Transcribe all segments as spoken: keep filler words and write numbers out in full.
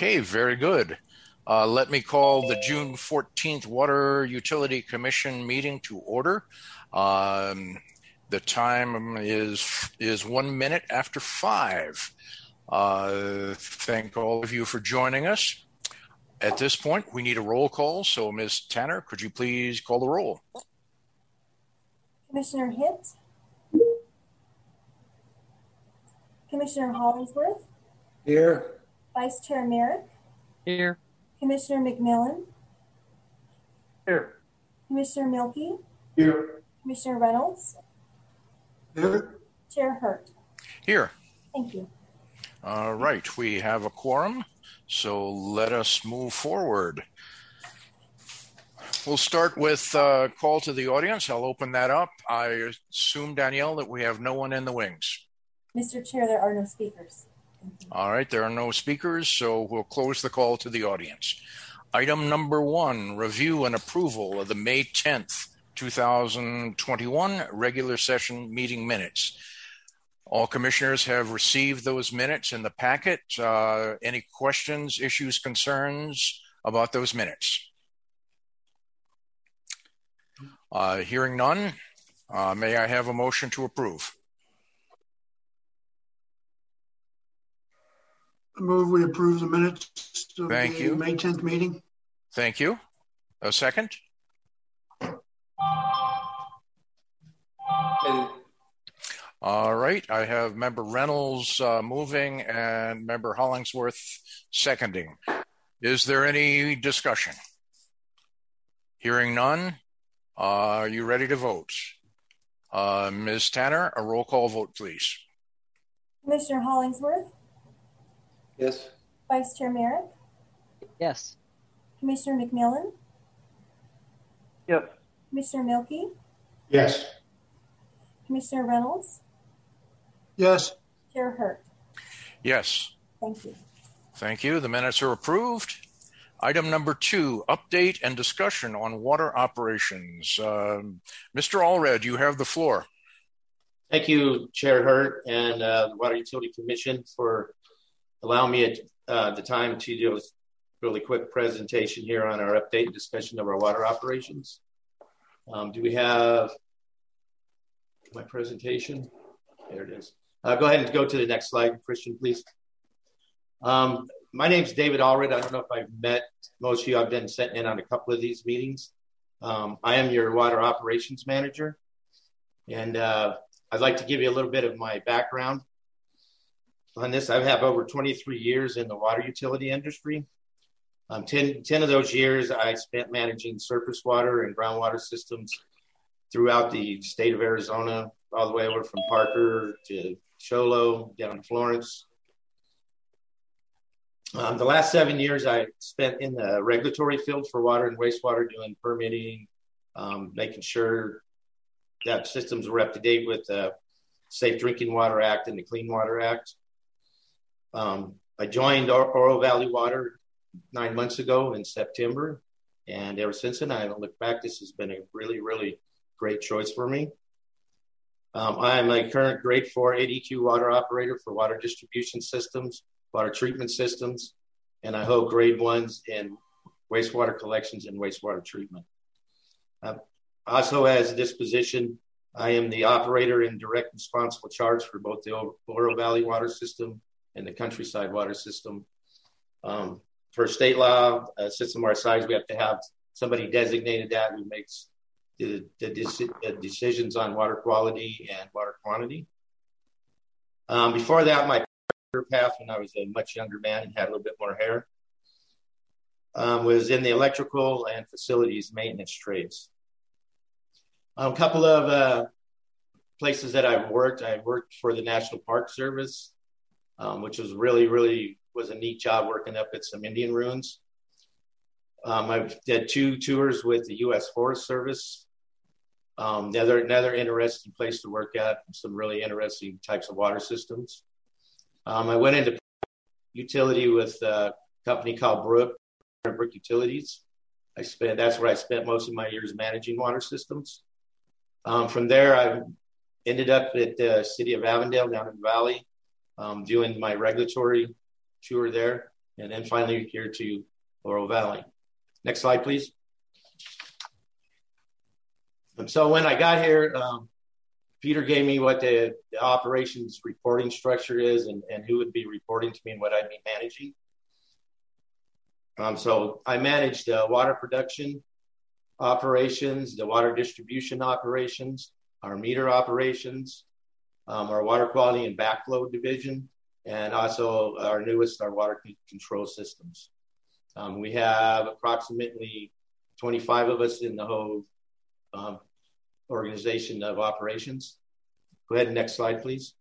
Okay, very good. Uh, let me call the June fourteenth Water Utility Commission meeting to order. Um, the time is is one minute after five. Uh, thank all of you for joining us. At this point, we need a roll call. So, Miz Tanner, could you please call the roll? Commissioner Hitt, Commissioner Hollingsworth, here. Vice Chair Merrick, here. Commissioner McMillan, Here. Commissioner Milkey, Here. Commissioner Reynolds, Here. Chair Hurt. Here. Thank you. All right, we have a quorum, so let us move forward. We'll start with a call to the audience. I'll open that up. I assume, Danielle, that we have no one in the wings. Mister Chair, there are no speakers. All right, there are no speakers, so we'll close the call to the audience. Item number one, review and approval of the May tenth, two thousand twenty-one regular session meeting minutes. All commissioners have received those minutes in the packet. Uh, any questions, issues, concerns about those minutes? Uh, hearing none, uh, may I have a motion to approve? I move we approve the minutes of Thank the you. May tenth meeting. Thank you. A second? All right, I have Member Reynolds uh, moving and Member Hollingsworth seconding. Is there any discussion? Hearing none, uh, are you ready to vote? Uh, Miz Tanner, a roll call vote, please. Commissioner Hollingsworth, Yes. Vice Chair Merrick, Yes. Commissioner McMillan, Yes. Commissioner Milkey, Yes. Commissioner Reynolds, Yes. Chair Hurt. Yes. Thank you. Thank you. The minutes are approved. Item number two, update and discussion on water operations. Um, Mister Allred, you have the floor. Thank you, Chair Hurt and uh, the Water Utility Commission for allowing me at, uh, the time to do a really quick presentation here on our update and discussion of our water operations. Um, do we have my presentation? There it is. Uh, go ahead and go to the next slide, Christian, please. Um, my name's David Allred. I don't know if I've met most of you. I've been sitting in on a couple of these meetings. Um, I am your water operations manager. And uh, I'd like to give you a little bit of my background on this. I have over twenty-three years in the water utility industry. Um, ten, ten of those years I spent managing surface water and groundwater systems throughout the state of Arizona, all the way over from Parker to Cholo, down to Florence. Um, the last seven years I spent in the regulatory field for water and wastewater, doing permitting, um, making sure that systems were up to date with the Safe Drinking Water Act and the Clean Water Act. Um, I joined Oro Valley Water nine months ago in September. And ever since then, I haven't looked back. This has been a really, really great choice for me. Um, I am a current grade four A D Q water operator for water distribution systems, water treatment systems, and I hold grade ones in wastewater collections and wastewater treatment. Uh, also, as this position, I am the operator in direct responsible charge for both the Oro Valley water system and the Countryside water system. Um, for state law, a system our size, we have to have somebody designated that who makes the, the, the decisions on water quality and water quantity. Um, before that, my career path, when I was a much younger man and had a little bit more hair, um, was in the electrical and facilities maintenance trades. Um, a couple of uh, places that I've worked, I worked for the National Park Service, um, which was really, really was a neat job working up at some Indian ruins. Um, I've did two tours with the U S Forest Service. Um, another, another interesting place to work at, some really interesting types of water systems. Um, I went into utility with a company called Brook, Brook Utilities. I spent, that's where I spent most of my years managing water systems. Um, from there, I ended up at the city of Avondale down in the valley, um, doing my regulatory tour there. and then finally here to Oro Valley. Next slide, please. And so when I got here, um, Peter gave me what the, the operations reporting structure is and, and who would be reporting to me and what I'd be managing. Um, so I managed the water production operations, the water distribution operations, our meter operations, um, our water quality and backflow division, and also our newest, our water control systems. Um, we have approximately twenty-five of us in the whole um, organization of operations. Go ahead, next slide, please.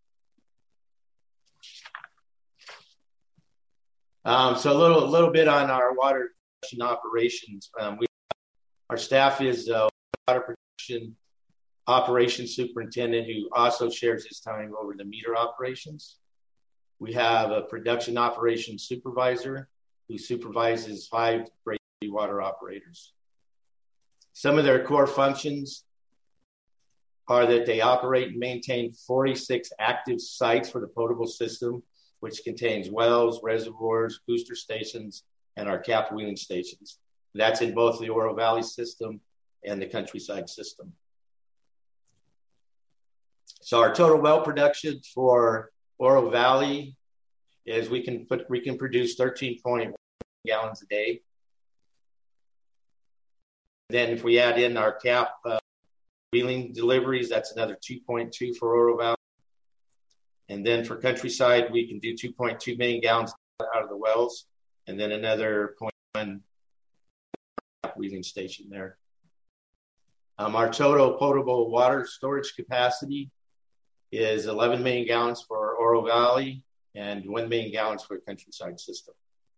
Um, so a little, a little bit on our water production operations. Um, we, our staff is uh, water production operations superintendent who also shares his time over the meter operations. We have a production operations supervisor who supervises five grade water operators. Some of their core functions are that they operate and maintain forty-six active sites for the potable system, which contains wells, reservoirs, booster stations, and our cap wheeling stations. That's in both the Oro Valley system and the Countryside system. So our total well production for Oro Valley is we can put we can produce thirteen point one gallons a day. Then if we add in our cap uh, wheeling deliveries, that's another two point two for Oro Valley. And then for Countryside, we can do two point two million gallons out of the wells, and then another zero point one wheeling station there. Um, our total potable water storage capacity is eleven million gallons for Oro Valley and one million gallons for Countryside system.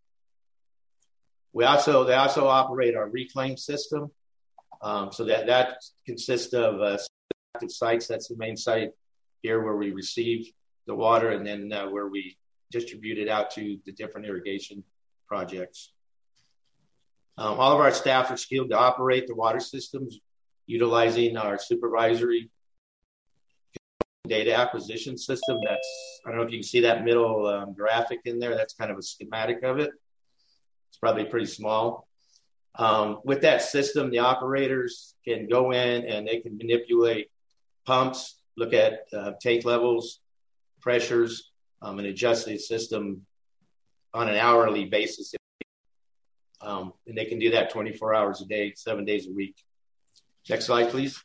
We also, they also operate our reclaim system. Um, so that, that consists of uh, active sites. That's the main site here where we receive the water and then uh, where we distribute it out to the different irrigation projects. Um, all of our staff are skilled to operate the water systems utilizing our supervisory data acquisition system. That's, I don't know if you can see that middle um, graphic in there. That's kind of a schematic of it. It's probably pretty small. Um, with that system, the operators can go in and they can manipulate pumps, look at uh, tank levels, pressures, um, and adjust the system on an hourly basis. Um, and they can do that twenty-four hours a day, seven days a week. Next slide, please.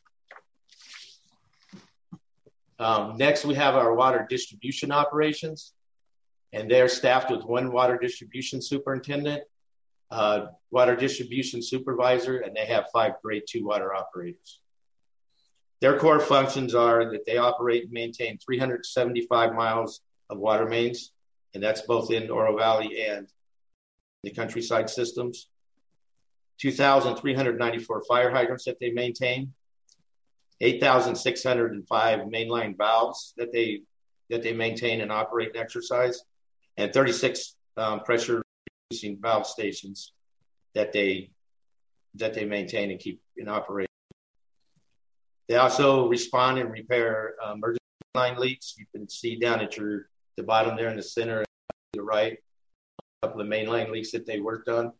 Um, next, we have our water distribution operations, and they're staffed with one water distribution superintendent, uh, water distribution supervisor, and they have five grade two water operators. Their core functions are that they operate and maintain three hundred seventy-five miles of water mains, and that's both in Oro Valley and the Countryside systems. two thousand three hundred ninety-four fire hydrants that they maintain, eight thousand six hundred five mainline valves that they that they maintain and operate and exercise, and thirty-six um, pressure reducing valve stations that they that they maintain and keep in operation. They also respond and repair uh, emergency line leaks. You can see down at your the bottom there in the center, to the right, a couple of mainline leaks that they worked on.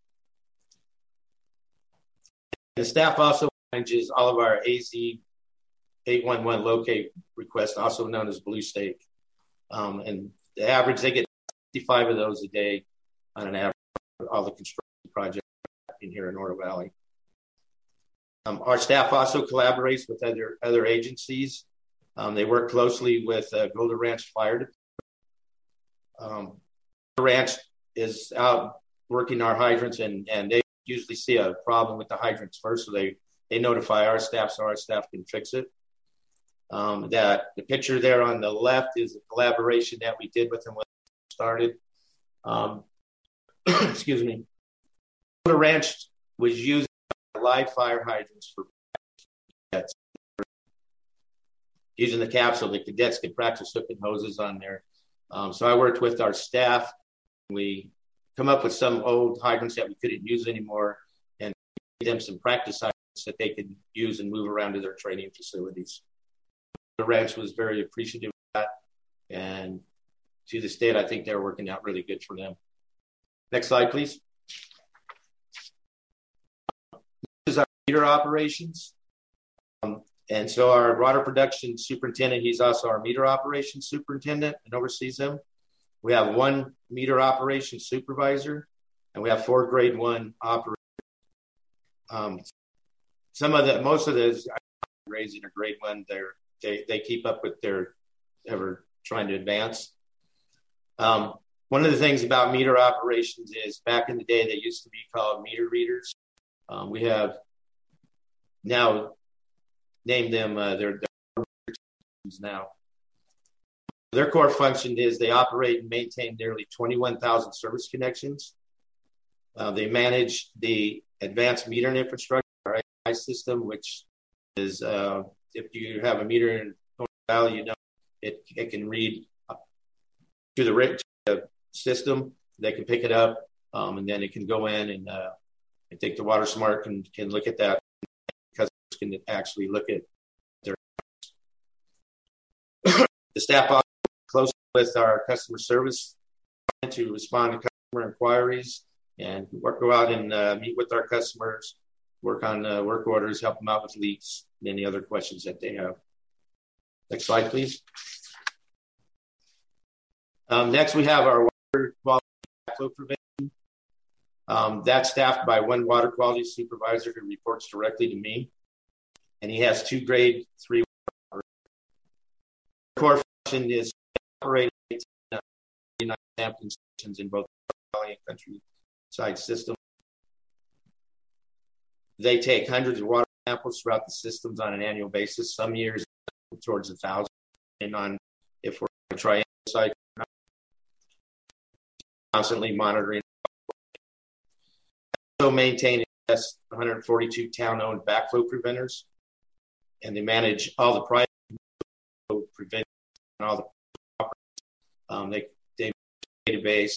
The staff also manages all of our A Z eight one one locate requests, also known as Blue Stake. Um, and the average, they get fifty-five of those a day on an average for all the construction projects in here in Oro Valley. Um, our staff also collaborates with other other agencies. Um, they work closely with uh, Golden Ranch Fire Department. Um, Golden Ranch is out working our hydrants, and, and they usually see a problem with the hydrants first, so they, they notify our staff so our staff can fix it. Um, that the picture there on the left is a collaboration that we did with them when we started. Um, excuse me. The ranch was using live fire hydrants for cadets. Using the cap so the cadets could practice hooking hoses on there. Um, so I worked with our staff. We come up with some old hydrants that we couldn't use anymore and give them some practice hydrants that they could use and move around to their training facilities. The ranch was very appreciative of that, and to this date, I think they're working out really good for them. Next slide, please. This is our meter operations. Um, and so our water production superintendent, he's also our meter operations superintendent and oversees them. We have one meter operations supervisor, and we have four grade one operators. Um, some of the, most of those raising a grade one, they're, they they keep up with their ever trying to advance. Um, one of the things about meter operations is back in the day, they used to be called meter readers. Um, we have now named them, uh, their, their now. Their core function is they operate and maintain nearly twenty-one thousand service connections. Uh, they manage the advanced metering infrastructure, our A I system, which is, uh, if you have a meter in Valley, you know, it, it can read to the, to the system. They can pick it up, um, and then it can go in and uh, I think the Water Smart can, can look at that. Customers can actually look at their the staff works closely with our customer service to respond to customer inquiries and work, go out and uh, meet with our customers, work on uh, work orders, help them out with leaks and any other questions that they have. Next slide, please. Um, next, we have our water quality backflow prevention. Um, that's staffed by one water quality supervisor who reports directly to me, and he has two grade three. Core function is operating sampling stations in both valley and countryside systems. They take hundreds of water samples throughout the systems on an annual basis. Some years towards a thousand, and on if we're going to try site, constantly monitoring. Also maintaining one hundred forty-two town-owned backflow preventers, and they manage all the private prevention and all the um, they they database,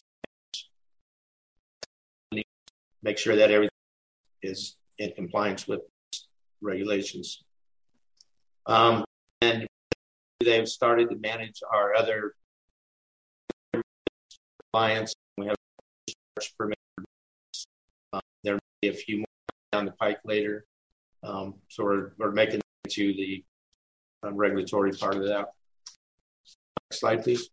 make sure that everything is in compliance with regulations. Um, and they've started to manage our other clients. We have permit. Um, there may be a few more down the pike later. Um, so we're, we're making it to the um, regulatory part of that. Next slide, please.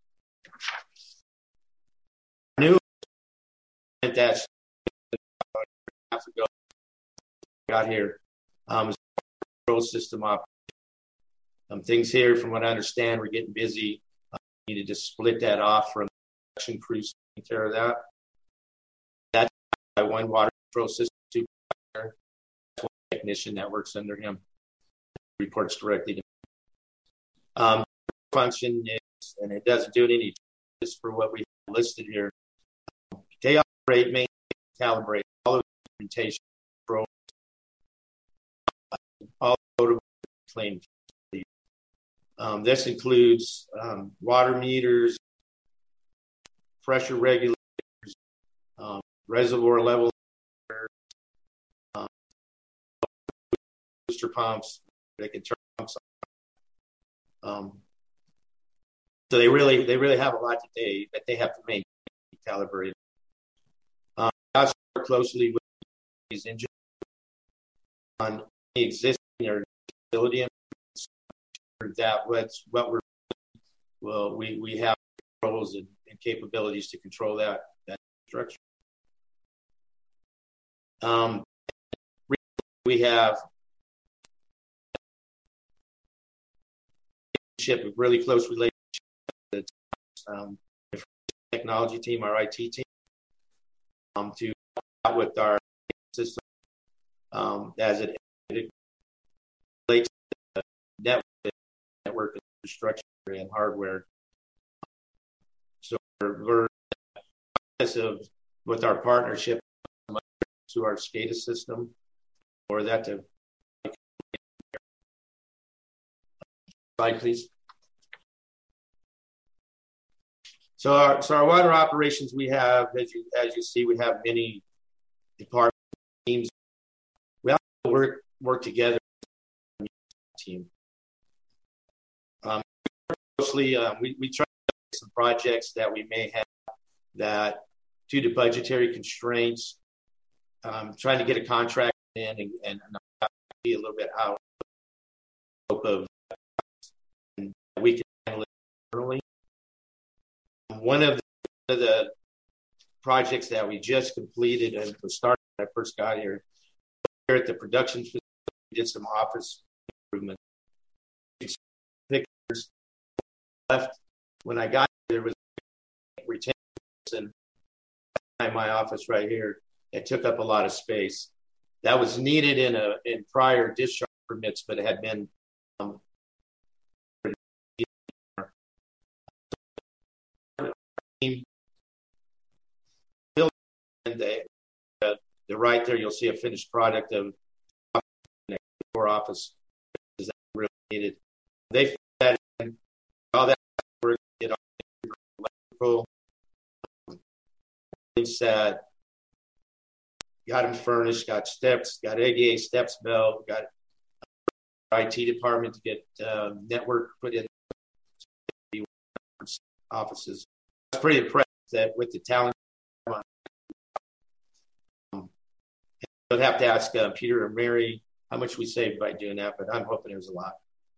New that's half ago got here um, is control system op. Um, things here, from what I understand, we're getting busy. Uh, we need to just split that off from the production crews taking care of that. That's by one water control system supervisor. That's one technician that works under him. Reports directly to me. Um, function is, and it doesn't do it any just for what we have listed here. Um, they operate, maintain, calibrate all of the instrumentation, control, all the claim. Um, this includes um, water meters, pressure regulators, um, reservoir level, um, booster pumps. They can turn pumps on. Um, so they really, they really have a lot that they that they have to maintain, calibrate. Um, I also work closely with these engineers on the existing or facility. That what's what we're well we we have controls and, and capabilities to control that that structure. Um, we have a really close relationship with the um, technology team, our I T team, um, to help out with our system um, as it, it relates to the network. network infrastructure and hardware. So we're, we're in the process of, with our partnership to our SCADA system, or that to slide, please. So our so our water operations, we have, as you as you see, we have many department teams. We also work work together as a team. Um, mostly, uh, we, we try to some projects that we may have that due to budgetary constraints, um, trying to get a contract in and, and be a little bit out of and we can handle it internally. One of the, the projects that we just completed and was started when I first got here, here at the production facility, we did some office improvements. Pictures left when I got here, there was retention in my office right here. It took up a lot of space. That was needed in a in prior discharge permits, but it had been um, and they, uh, the right there, you'll see a finished product of core office is really needed. They fit that in, all that work, did all electrical, set, got them furnished, got steps, got A D A steps built, got I T department to get uh, network put in offices. I was pretty impressed that with the talent. Um, I'd have to ask uh, Peter or Mary how much we saved by doing that, but I'm hoping it was a lot.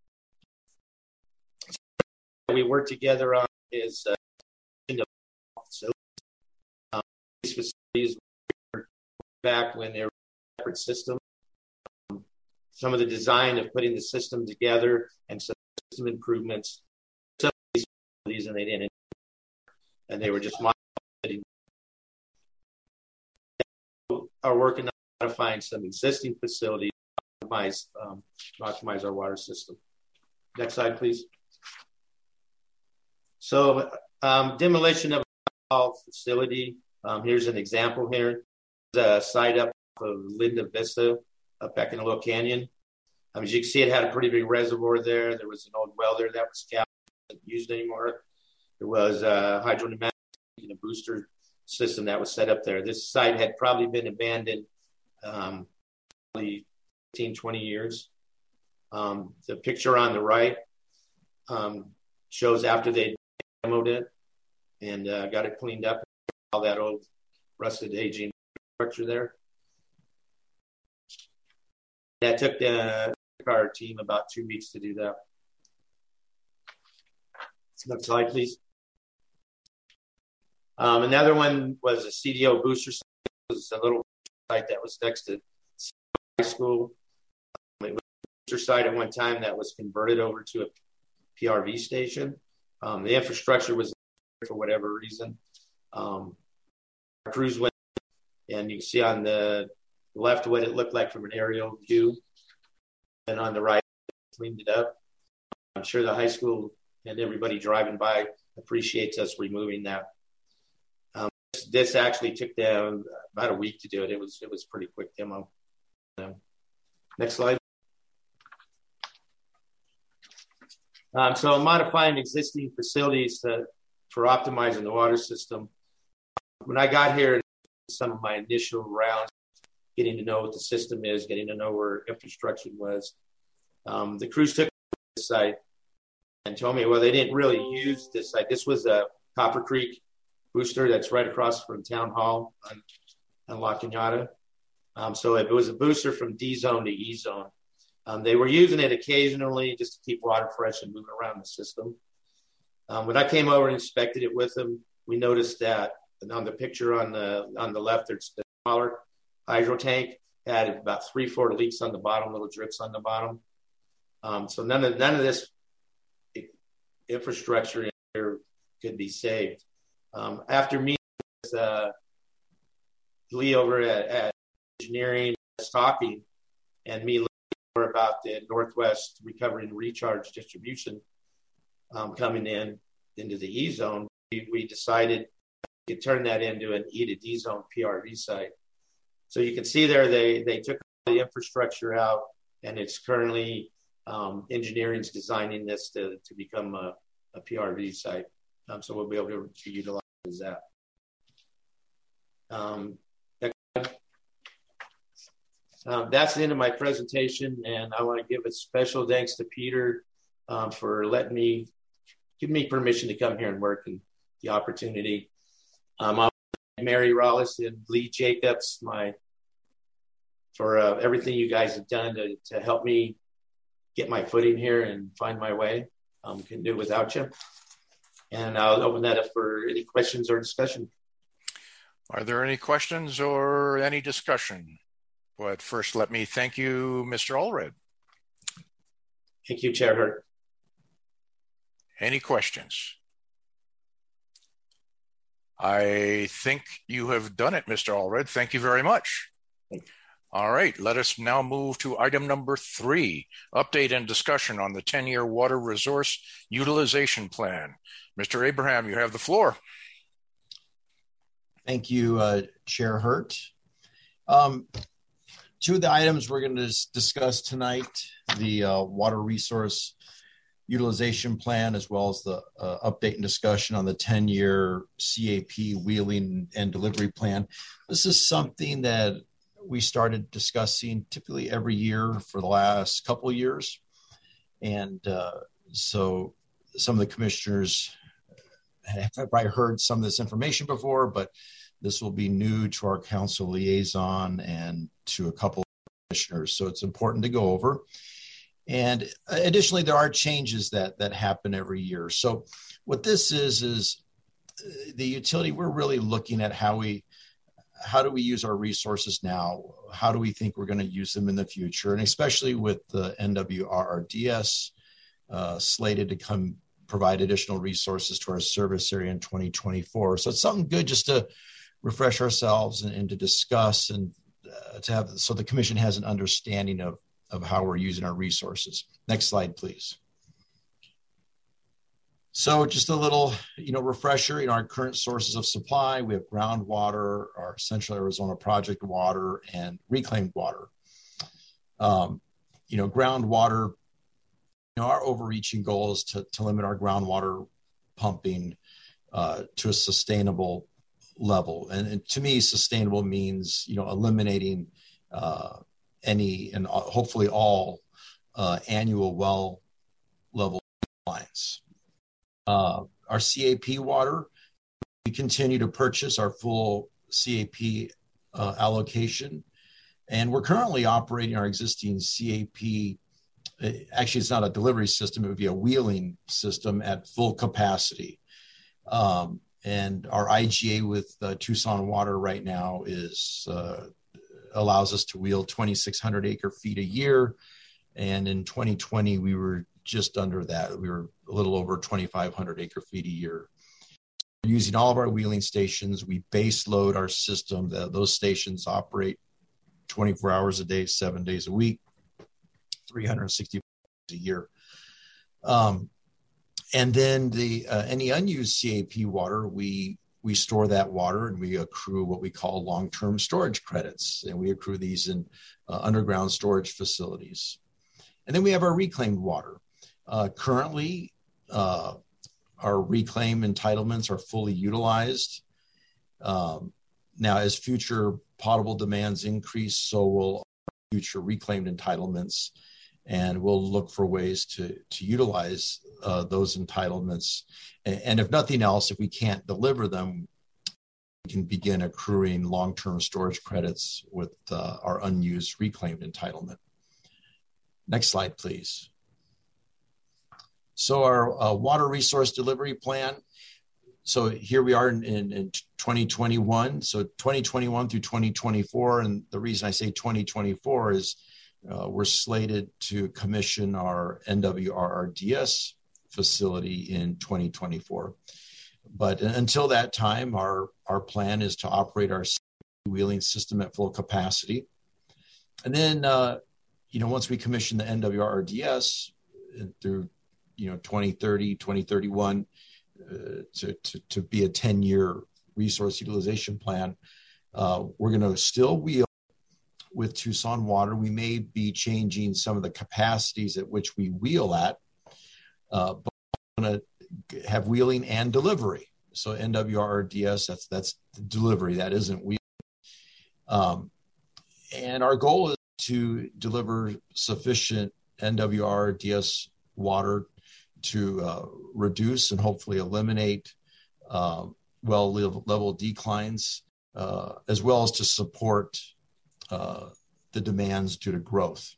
We work together on is uh, in the facilities. Um, these facilities were back when they were a separate system. Um, some of the design of putting the system together and some system improvements. Some of these facilities, and they didn't, and they were just modifying. Are working on modifying some existing facilities to optimize, um, to optimize our water system. Next slide, please. So um, demolition of a facility. Um, here's an example here. There's a site up of Linda Vista up back in the Little Canyon. Um, as you can see, it had a pretty big reservoir there. There was an old well there that was capped, not used anymore. There was a hydropneumatic and a booster system that was set up there. This site had probably been abandoned um, probably fifteen, twenty years. Um, the picture on the right um, shows after they demoed it and uh, got it cleaned up, all that old rusted aging structure there. That took the our team about two weeks to do that. Next slide, please. Um, another one was a C D O booster site. It was a little site that was next to high school. Um, it was a booster site at one time that was converted over to a P R V station. Um, the infrastructure was there for whatever reason. Um, our crews went, and you can see on the left what it looked like from an aerial view, and on the right, cleaned it up. I'm sure the high school and everybody driving by appreciates us removing that. Um, this, this actually took them about a week to do it. It was it was a pretty quick demo. Um, next slide. Um, so modifying existing facilities to, for optimizing the water system. When I got here, some of my initial rounds, getting to know what the system is, getting to know where infrastructure was. Um, the crews took this site and told me, well, they didn't really use this site. This was a Copper Creek booster that's right across from Town Hall on, on La Cañada. Um, so it was a booster from D zone to E zone. Um, they were using it occasionally just to keep water fresh and moving around the system. Um, when I came over and inspected it with them, we noticed that on the picture on the on the left, there's the smaller hydro tank had about three, four leaks on the bottom, little drips on the bottom. Um, so none of none of this infrastructure in here could be saved. Um, after meeting with uh, Lee over at, at engineering, was talking, and me learning more about the Northwest Recovery and Recharge distribution um, coming in into the E zone, we, we decided to turn that into an E to D zone P R V site. So you can see there, they they took the infrastructure out, and it's currently um, engineering's designing this to, to become a, a P R V site. Um, so we'll be able to, to utilize that. Um, um, that's the end of my presentation, and I want to give a special thanks to Peter um, for letting me, give me permission to come here and work and the opportunity. Um, I Mary Rollis and Lee Jacobs, my for uh, everything you guys have done to, to help me get my footing here and find my way. Um, couldn't do it without you. And I'll open that up for any questions or discussion. Are there any questions or any discussion? But first, let me thank you, Mister Allred. Thank you, Chair Hurt. Any questions? I think you have done it, Mister Allred. Thank you very much. All right, let us now move to item number three, update and discussion on the ten-year water resource utilization plan. Mister Abraham, you have the floor. Thank you, uh, Chair Hurt. Um, two of the items we're going to discuss tonight, the uh, water resource utilization plan, as well as the uh, update and discussion on the ten-year C A P wheeling and delivery plan. This is something that we started discussing typically every year for the last couple of years. And uh, so some of the commissioners have probably heard some of this information before, but this will be new to our council liaison and to a couple of commissioners. So it's important to go over. And additionally, there are changes that that happen every year. So what this is, is the utility, we're really looking at how we how do we use our resources now? How do we think we're going to use them in the future? And especially with the N W R R D S uh, slated to come provide additional resources to our service area in twenty twenty-four. So it's something good just to refresh ourselves and, and to discuss and uh, to have, so the commission has an understanding of, of how we're using our resources. Next slide, please. So just a little, you know, refresher in our current sources of supply. We have groundwater, our Central Arizona Project water, and reclaimed water. Um, you know, groundwater, you know, our overreaching goal is to, to limit our groundwater pumping uh, to a sustainable level. And, and to me, sustainable means, you know, eliminating uh, any and hopefully all uh, annual well level declines. Uh, our C A P water, we continue to purchase our full C A P uh, allocation. And we're currently operating our existing C A P. Actually, it's not a delivery system. It would be a wheeling system at full capacity. Um, and our I G A with uh, Tucson Water right now is uh, allows us to wheel twenty-six hundred acre feet a year. And in twenty twenty, we were just under that. We were a little over twenty-five hundred acre feet a year. We're using all of our wheeling stations. We base load our system. The, those stations operate twenty-four hours a day, seven days a week, three hundred sixty days a year. Um, and then the uh, any unused C A P water, we we store that water and we accrue what we call long-term storage credits. And we accrue these in uh, underground storage facilities. And then we have our reclaimed water. Uh, currently, uh, our reclaim entitlements are fully utilized. Um, now, as future potable demands increase, so will future reclaimed entitlements, and we'll look for ways to, to utilize uh, those entitlements. And, and if nothing else, if we can't deliver them, we can begin accruing long-term storage credits with uh, our unused reclaimed entitlement. Next slide, please. So our uh, water resource delivery plan. So here we are in, in, in twenty twenty-one. So twenty twenty-one through twenty twenty-four. And the reason I say twenty twenty-four is uh, we're slated to commission our N W R R D S facility in twenty twenty-four. But until that time, our, our plan is to operate our wheeling system at full capacity. And then, uh, you know, once we commission the N W R R D S through, you know, twenty thirty, twenty thirty-one, uh, to, to, to be a ten-year resource utilization plan, uh, we're going to still wheel with Tucson Water. We may be changing some of the capacities at which we wheel at, uh, but we're going to have wheeling and delivery. So N W R R D S, that's, that's delivery. That isn't wheeling. Um, and our goal is to deliver sufficient N W R R D S water to uh, reduce and hopefully eliminate uh, well level declines uh, as well as to support uh, the demands due to growth.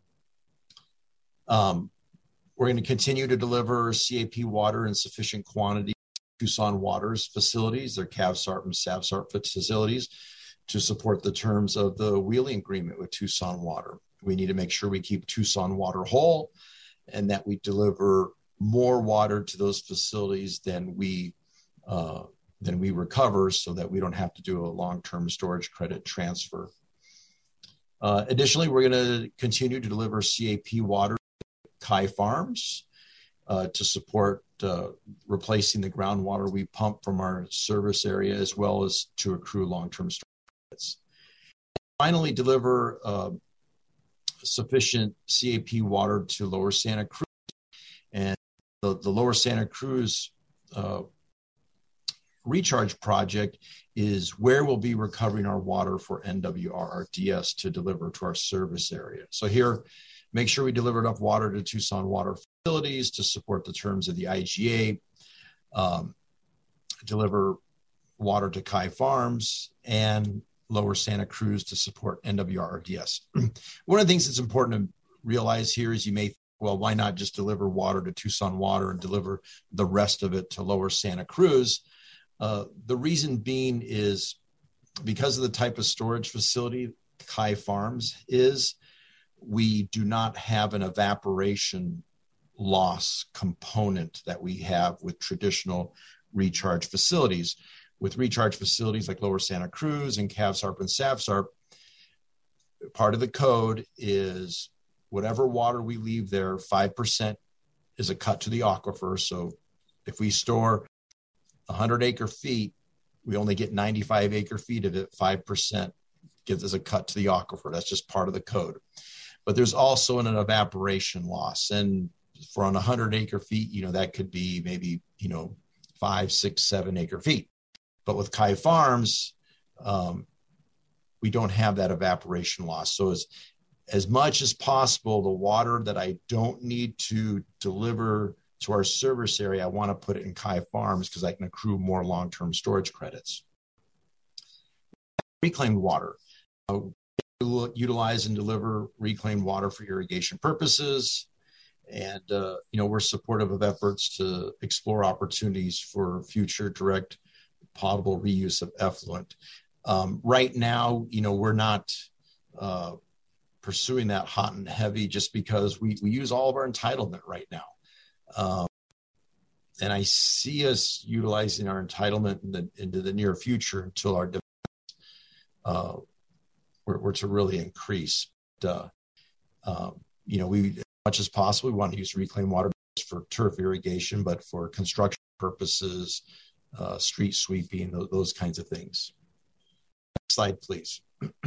Um, we're going to continue to deliver C A P water in sufficient quantity to Tucson Water's facilities, their CAVSARP and SAVSARP facilities, to support the terms of the wheeling agreement with Tucson Water. We need to make sure we keep Tucson Water whole and that we deliver more water to those facilities than we uh, than we recover, so that we don't have to do a long-term storage credit transfer. Uh, additionally, we're going to continue to deliver C A P water to Kai Farms uh, to support uh, replacing the groundwater we pump from our service area, as well as to accrue long-term storage credits. Finally, deliver uh, sufficient C A P water to Lower Santa Cruz. And the, the Lower Santa Cruz uh, recharge project is where we'll be recovering our water for N W R R D S to deliver to our service area. So here, make sure we deliver enough water to Tucson Water facilities to support the terms of the I G A, um, deliver water to Kai Farms, and Lower Santa Cruz to support N W R R D S. One of the things that's important to realize here is you may think, well, why not just deliver water to Tucson Water and deliver the rest of it to Lower Santa Cruz? Uh, the reason being is because of the type of storage facility Kai Farms is, we do not have an evaporation loss component that we have with traditional recharge facilities. With recharge facilities like Lower Santa Cruz and CAVSARP and SAVSARP, part of the code is whatever water we leave there, five percent is a cut to the aquifer. So if we store one hundred acre feet, we only get ninety-five acre feet of it, five percent gives us a cut to the aquifer. That's just part of the code. But there's also an evaporation loss. And for on one hundred acre feet, you know, that could be maybe, you know, five, six, seven acre feet. But with Kai Farms, um, we don't have that evaporation loss. So as, as much as possible, the water that I don't need to deliver to our service area, I want to put it in Kai Farms because I can accrue more long-term storage credits. Reclaimed water. Uh, utilize and deliver reclaimed water for irrigation purposes. And, uh, you know, we're supportive of efforts to explore opportunities for future direct potable reuse of effluent. Um, right now, you know, we're not uh, pursuing that hot and heavy just because we, we use all of our entitlement right now. Um, and I see us utilizing our entitlement in the, into the near future until our demands uh, were, were to really increase. But, uh, um, you know, we, as much as possible, we want to use reclaimed water for turf irrigation, but for construction purposes, uh, street sweeping, those, those kinds of things. Next slide, please.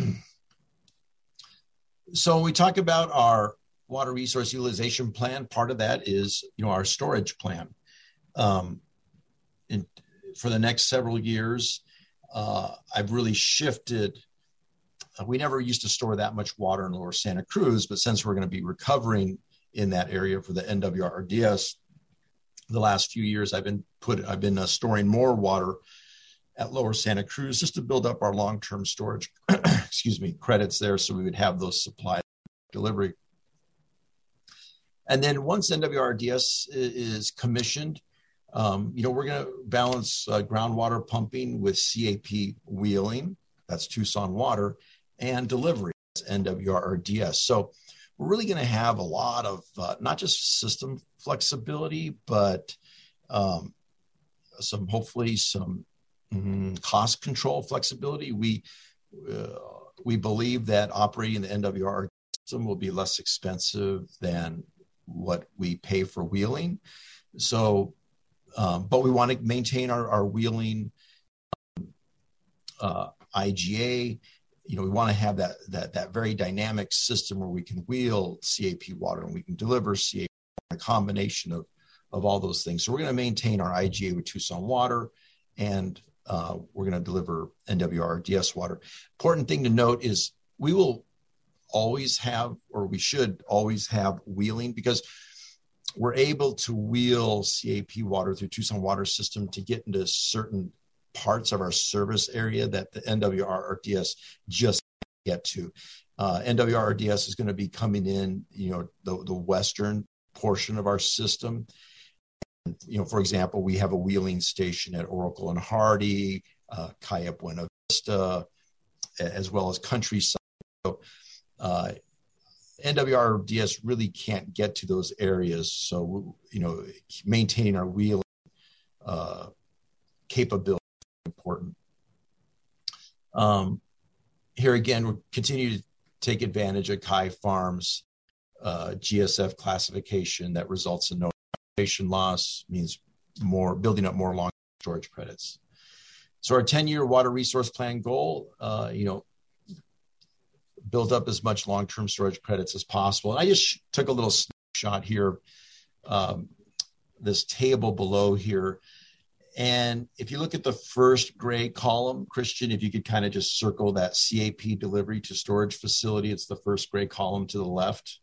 So when we talk about our water resource utilization plan, part of that is, you know, our storage plan. Um, in, for the next several years, uh, I've really shifted. Uh, we never used to store that much water in Lower Santa Cruz, but since we're going to be recovering in that area for the N W R R D S, the last few years I've been put, I've been uh, storing more water at Lower Santa Cruz just to build up our long-term storage, excuse me, credits there, so we would have those supply delivery. And then once N W R R D S is commissioned, um, you know, we're going to balance uh, groundwater pumping with C A P wheeling, that's Tucson Water, and delivery, that's N W R R D S. So we're really going to have a lot of uh, not just system flexibility, but um, some hopefully some mm, cost control flexibility. We uh, we believe that operating the N W R R system will be less expensive than what we pay for wheeling. So, um, but we want to maintain our, our wheeling uh, I G A. You know, we want to have that, that, that very dynamic system where we can wheel C A P water and we can deliver C A P, a combination of, of all those things. So we're going to maintain our I G A with Tucson Water, and uh, we're going to deliver N W R R D S water. Important thing to note is we will always have, or we should always have wheeling, because we're able to wheel C A P water through Tucson Water System to get into certain parts of our service area that the N W R R D S just can't get to. Uh, N W R R D S is going to be coming in, you know, the, the western portion of our system. And, you know, for example, we have a wheeling station at Oracle and Hardy, uh, Kaya Buena Vista, as well as Countryside. So, uh, N W R R D S really can't get to those areas. So, you know, maintaining our wheeling uh, capability is important. Um, here again, we'll continue to take advantage of Kai Farms uh, G S F classification that results in no operation loss, means more building up more long storage credits. So our ten-year water resource plan goal, uh, you know, build up as much long-term storage credits as possible. And I just took a little snapshot here, um, this table below here. And if you look at the first gray column, Christian, if you could kind of just circle that C A P delivery to storage facility, it's the first gray column to the left.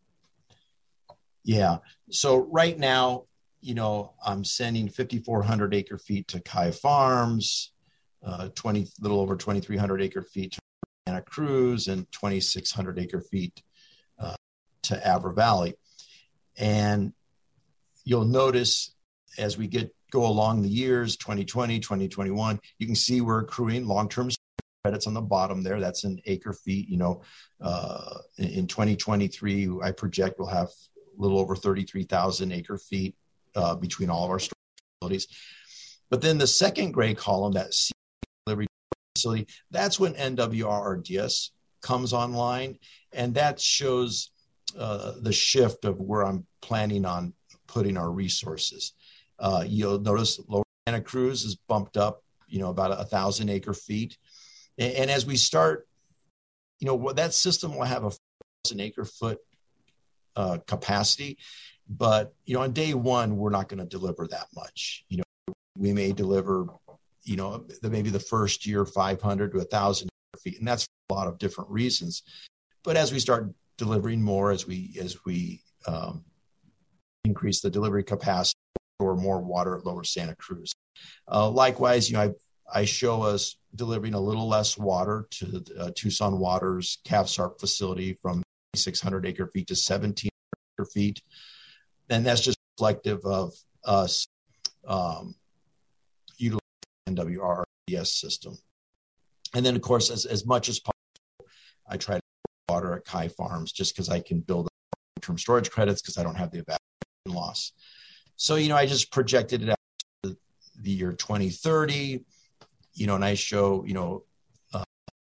Yeah. So right now, you know, I'm sending fifty-four hundred acre feet to Kai Farms, uh, twenty, little over twenty-three hundred acre feet to Santa Cruz, and twenty-six hundred acre feet uh, to Avra Valley. And you'll notice as we get go along the years, twenty twenty, twenty twenty-one, you can see we're accruing long-term credits on the bottom there. That's in acre feet. You know, uh, in twenty twenty-three, I project we'll have a little over thirty-three thousand acre feet uh, between all of our storage facilities. But then the second gray column, that C delivery facility, that's when N W R R D S comes online. And that shows uh, the shift of where I'm planning on putting our resources. Uh, you'll notice Lower Santa Cruz is bumped up, you know, about a thousand acre feet. And, and as we start, you know, that system will have a thousand acre foot uh, capacity, but, you know, on day one, we're not going to deliver that much. You know, we may deliver, you know, the, maybe the first year, five hundred to a thousand acre feet. And that's for a lot of different reasons. But as we start delivering more, as we, as we um, increase the delivery capacity, or more water at Lower Santa Cruz. Uh, likewise, you know, I, I show us delivering a little less water to the uh, Tucson Waters C A V S A R P facility from six hundred acre feet to seventeen acre feet. And that's just reflective of us um, utilizing N W R R D S system. And then, of course, as, as much as possible, I try to water at Kai Farms just because I can build long-term storage credits because I don't have the evaporation loss. So, you know, I just projected it out to the year twenty thirty, you know, and I show, you know, uh,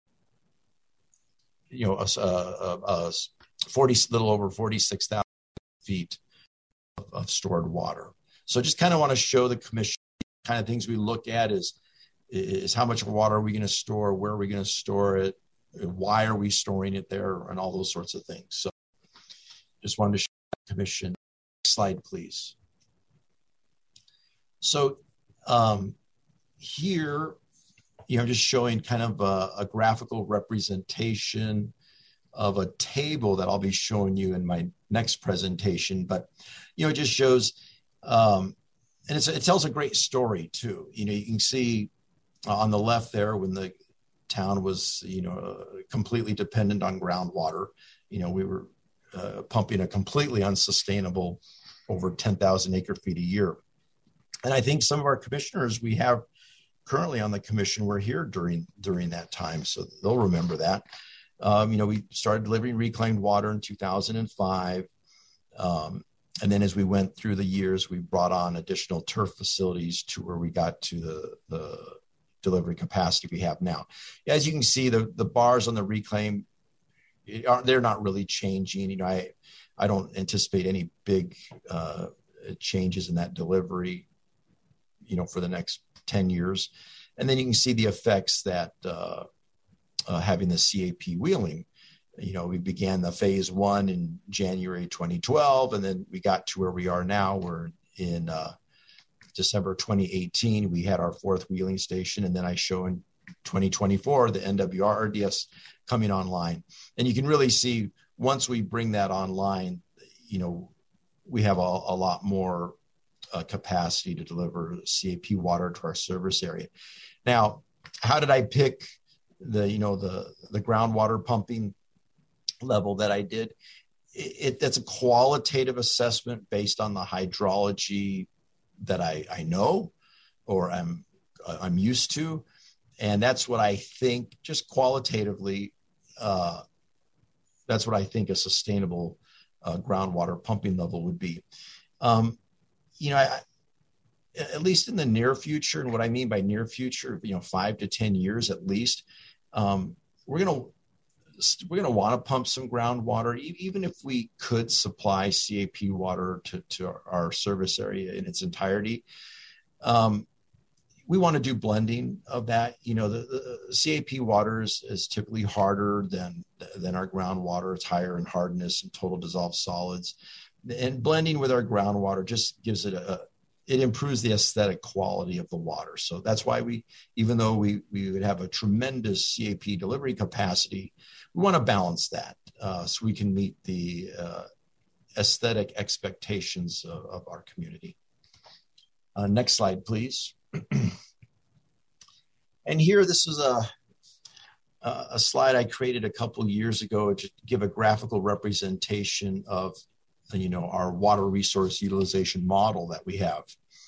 you know, a, a, a forty, little over forty-six thousand feet of, of stored water. So just kind of want to show the commission kind of things we look at is, is how much water are we going to store? Where are we going to store it? Why are we storing it there? And all those sorts of things. So just wanted to show the commission. Next slide, please. So um, here, you know, just showing kind of a, a graphical representation of a table that I'll be showing you in my next presentation. But, you know, it just shows, um, and it's, it tells a great story too. You know, you can see on the left there when the town was, you know, uh, completely dependent on groundwater. You know, we were uh, pumping a completely unsustainable over ten thousand acre feet a year. And I think some of our commissioners we have currently on the commission were here during during that time, so they'll remember that. Um, you know, we started delivering reclaimed water in two thousand five. Um, and then as we went through the years, we brought on additional turf facilities to where we got to the, the delivery capacity we have now. As you can see, the, the bars on the reclaim, they're not really changing. You know, I, I don't anticipate any big uh, changes in that delivery, you know, for the next ten years. And then you can see the effects that uh, uh, having the C A P wheeling, you know, we began the phase one in January twenty twelve, and then we got to where we are now. We're in uh, December twenty eighteen, we had our fourth wheeling station. And then I show in twenty twenty-four, the N W R R D S coming online. And you can really see once we bring that online, you know, we have a, a lot more uh, capacity to deliver C A P water to our service area. Now, how did I pick the, you know, the, the groundwater pumping level that I did? It, it, that's a qualitative assessment based on the hydrology that I, I know or I'm, I'm used to. And that's what I think, just qualitatively, uh, that's what I think a sustainable uh, groundwater pumping level would be. Um, you know, I, at least in the near future, and what I mean by near future, you know, five to ten years at least, um, we're gonna we're gonna want to pump some groundwater, even if we could supply C A P water to to our, our service area in its entirety. Um, we want to do blending of that. You know, the, the C A P water is, is typically harder than than our groundwater. It's higher in hardness and total dissolved solids, and blending with our groundwater just gives it a it improves the aesthetic quality of the water. So that's why we, even though we, we would have a tremendous C A P delivery capacity, we want to balance that uh, so we can meet the uh, aesthetic expectations of, of our community. Uh, next slide, please. And here, this is a, a slide I created a couple years ago to give a graphical representation of you know, our water resource utilization model that we have.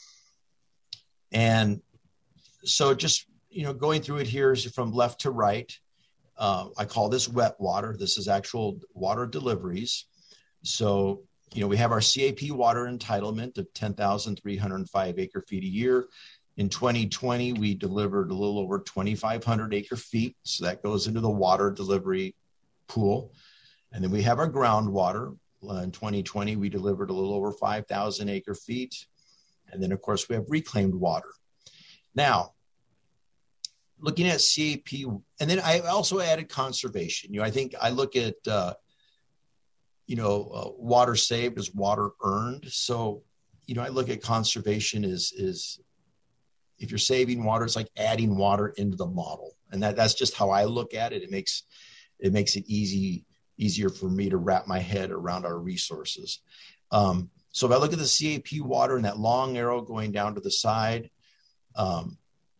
And so just, you know, going through it here is from left to right. Uh, I call this wet water. This is actual water deliveries. So, you know, we have our C A P water entitlement of ten thousand three hundred five acre feet a year. In twenty twenty, we delivered a little over twenty-five hundred acre feet. So that goes into the water delivery pool. And then we have our groundwater. In twenty twenty, we delivered a little over five thousand acre feet. And then, of course, we have reclaimed water. Now, looking at C A P, and then I also added conservation. You know, I think I look at, uh, you know, uh, water saved as water earned. So, you know, I look at conservation is, is if you're saving water, it's like adding water into the model. And that, that's just how I look at it. It makes, it makes it easy easier for me to wrap my head around our resources. Um, so if I look at the C A P water and that long arrow going down to the side, um,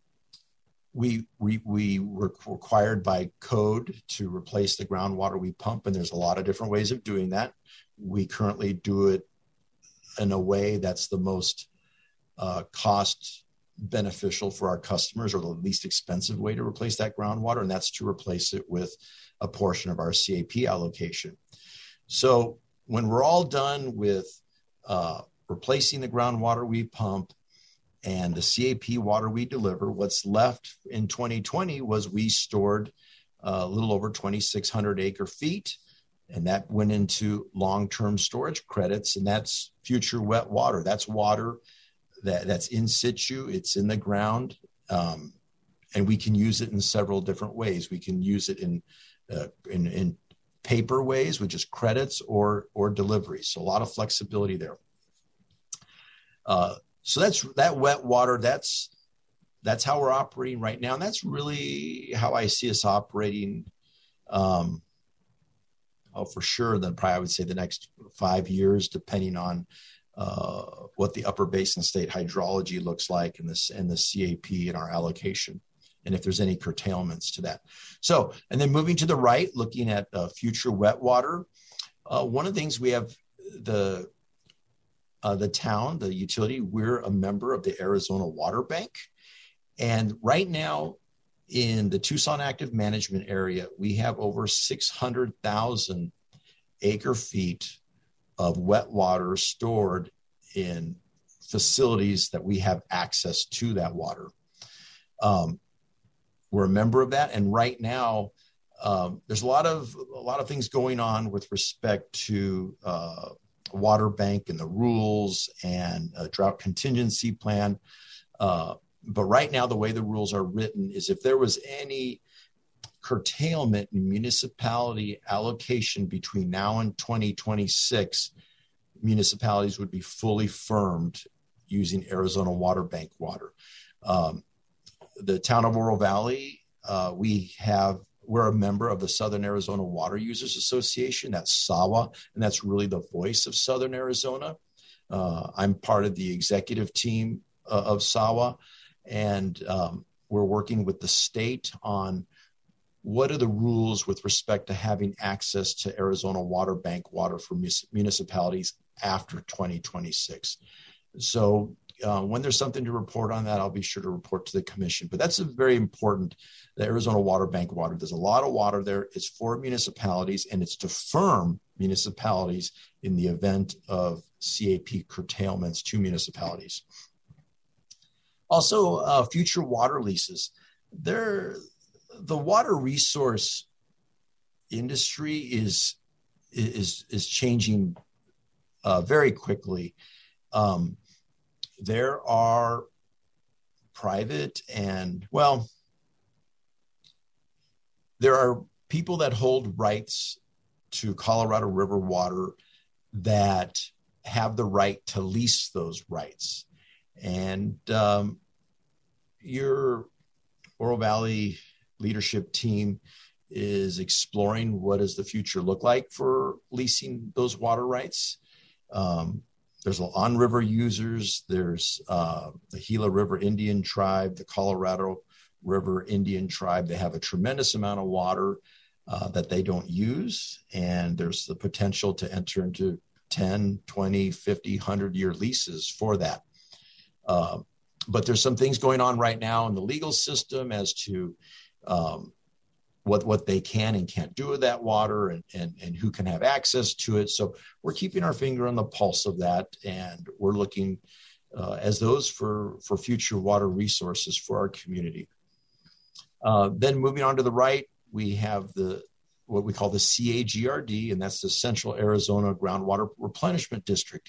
we, we, we were required by code to replace the groundwater we pump, and there's a lot of different ways of doing that. We currently do it in a way that's the most uh, cost beneficial for our customers, or the least expensive way to replace that groundwater, and that's to replace it with a portion of our C A P allocation. So when we're all done with uh, replacing the groundwater we pump and the C A P water we deliver, what's left in twenty twenty was we stored uh, a little over twenty-six hundred acre feet, and that went into long-term storage credits, and that's future wet water. That's water that, that's in situ, it's in the ground, um, and we can use it in several different ways. We can use it in Uh, in, in paper ways, which is credits or or deliveries. So a lot of flexibility there. Uh, so that's that wet water. That's that's how we're operating right now, and that's really how I see us operating. Um, oh, for sure. Then probably I would say the next five years, depending on uh, what the Upper Basin State hydrology looks like in this and the C A P and our allocation, and if there's any curtailments to that. So, and then moving to the right, looking at uh, future wet water, uh, one of the things we have, the uh, the town, the utility, we're a member of the Arizona Water Bank. And right now in the Tucson Active Management Area, we have over six hundred thousand acre feet of wet water stored in facilities that we have access to that water. Um, We're a member of that, and right now um, there's a lot of a lot of things going on with respect to uh, water bank and the rules and a drought contingency plan. Uh, but right now, the way the rules are written is if there was any curtailment in municipality allocation between now and twenty twenty-six, municipalities would be fully firmed using Arizona Water Bank water. Um, The town of Oro Valley, uh, we have, we're a member of the Southern Arizona Water Users Association. That's S A W A, and that's really the voice of Southern Arizona. Uh, I'm part of the executive team uh, of S A W A, and um, we're working with the state on what are the rules with respect to having access to Arizona Water Bank water for municipalities after twenty twenty-six. So uh, when there's something to report on that, I'll be sure to report to the commission. But that's a very important, the Arizona Water Bank water. There's a lot of water there. It's for municipalities, and it's to firm municipalities in the event of C A P curtailments to municipalities. Also, uh, future water leases. There, the water resource industry is is is changing uh, very quickly. Um, there are private and, well, there are people that hold rights to Colorado River water that have the right to lease those rights. And um, your Oro Valley leadership team is exploring what does the future look like for leasing those water rights. Um, there's on-river users. There's uh, the Gila River Indian Tribe, the Colorado River Indian Tribe. They have a tremendous amount of water uh, that they don't use. And there's the potential to enter into ten, twenty, fifty, one hundred year leases for that. Uh, but there's some things going on right now in the legal system as to um, what, what they can and can't do with that water, and, and, and who can have access to it. So we're keeping our finger on the pulse of that, and we're looking uh, as those for, for future water resources for our community. Uh, then moving on to the right, we have the what we call the C A G R D, and that's the Central Arizona Groundwater Replenishment District.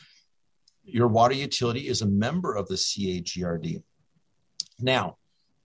Your water utility is a member of the C A G R D. Now,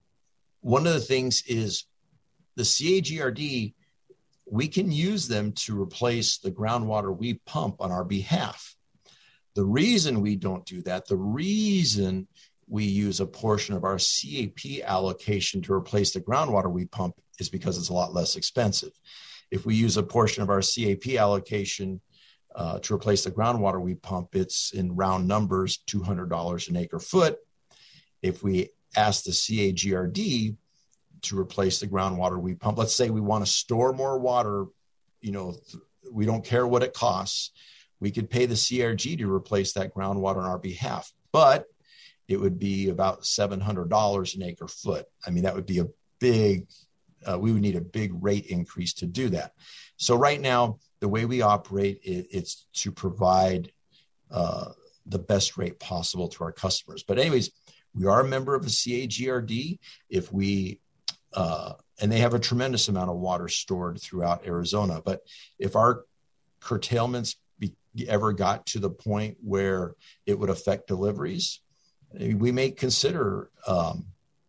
one of the things is the C A G R D, we can use them to replace the groundwater we pump on our behalf. The reason we don't do that, the reason we use a portion of our C A P allocation to replace the groundwater we pump is because it's a lot less expensive. If we use a portion of our C A P allocation uh, to replace the groundwater we pump, it's in round numbers, two hundred dollars an acre foot. If we ask the C A G R D to replace the groundwater we pump, let's say we want to store more water, you know, we don't care what it costs. We could pay the C A G to replace that groundwater on our behalf, but it would be about seven hundred dollars an acre foot. I mean, that would be a big, uh, we would need a big rate increase to do that. So right now, the way we operate, it, it's to provide uh, the best rate possible to our customers. But anyways, we are a member of the C A G R D. If we, uh, and they have a tremendous amount of water stored throughout Arizona. But if our curtailments be, ever got to the point where it would affect deliveries, we may consider um,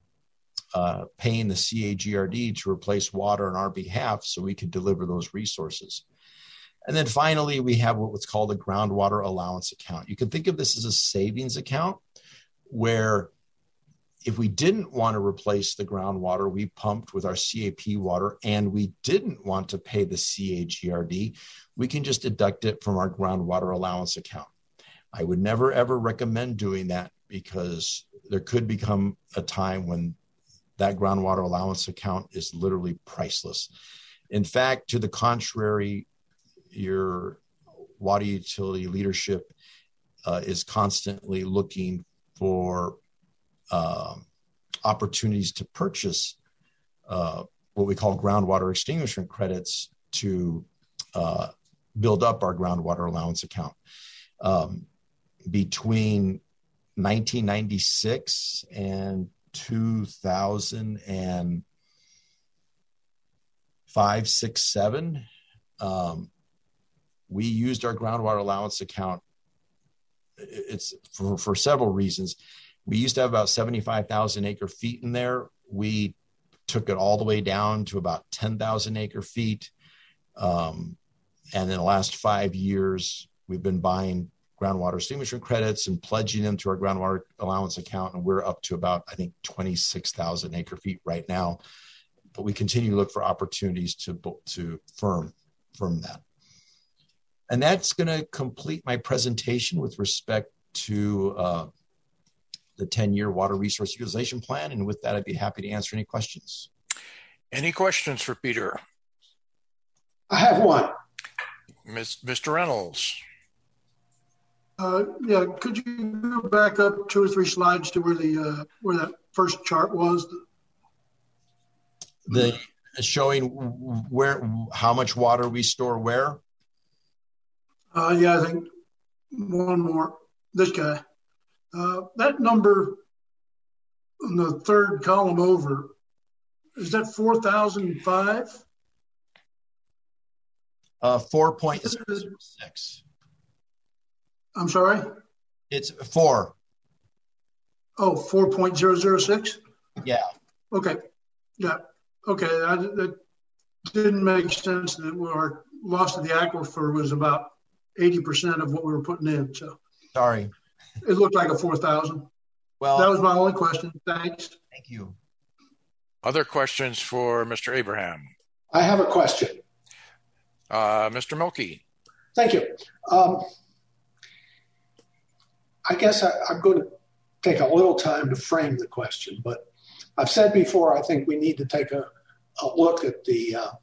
uh, paying the C A G R D to replace water on our behalf so we can deliver those resources. And then finally, we have what's called a groundwater allowance account. You can think of this as a savings account where if we didn't want to replace the groundwater we pumped with our C A P water and we didn't want to pay the C A G R D, we can just deduct it from our groundwater allowance account. I would never, ever recommend doing that because there could become a time when that groundwater allowance account is literally priceless. In fact, to the contrary, your water utility leadership uh, is constantly looking for uh, opportunities to purchase uh, what we call groundwater extinguishment credits to uh, build up our groundwater allowance account. Um, between nineteen ninety-six and two thousand five, six, seven, um, we used our groundwater allowance account. It's for, for several reasons. We used to have about seventy-five thousand acre feet in there. We took it all the way down to about ten thousand acre feet. Um, and in the last five years, we've been buying groundwater extinguishment credits and pledging them to our groundwater allowance account. And we're up to about, I think, twenty-six thousand acre feet right now. But we continue to look for opportunities to, to firm, firm that. And that's going to complete my presentation with respect to uh, the ten-year water resource utilization plan. And with that, I'd be happy to answer any questions. Any questions for Peter? I have one. Miz, Mister Reynolds. Uh, yeah, could you go back up two or three slides to where the uh, where that first chart was? The showing where how much water we store where? Uh, yeah, I think one more. This guy. Uh, that number on the third column over, is that four thousand five? Uh, four point six. I'm sorry? It's four. Oh, four point zero zero six? Yeah. Okay. Yeah. Okay. I, that didn't make sense that our loss of the aquifer was about eighty percent of what we were putting in. So sorry. It looked like a four thousand. Well, that was my only question. Thanks. Thank you. Other questions for Mister Abraham? I have a question. Uh, Mister Milkey. Thank you. Um, I guess I, I'm going to take a little time to frame the question, but I've said before, I think we need to take a, a look at the uh,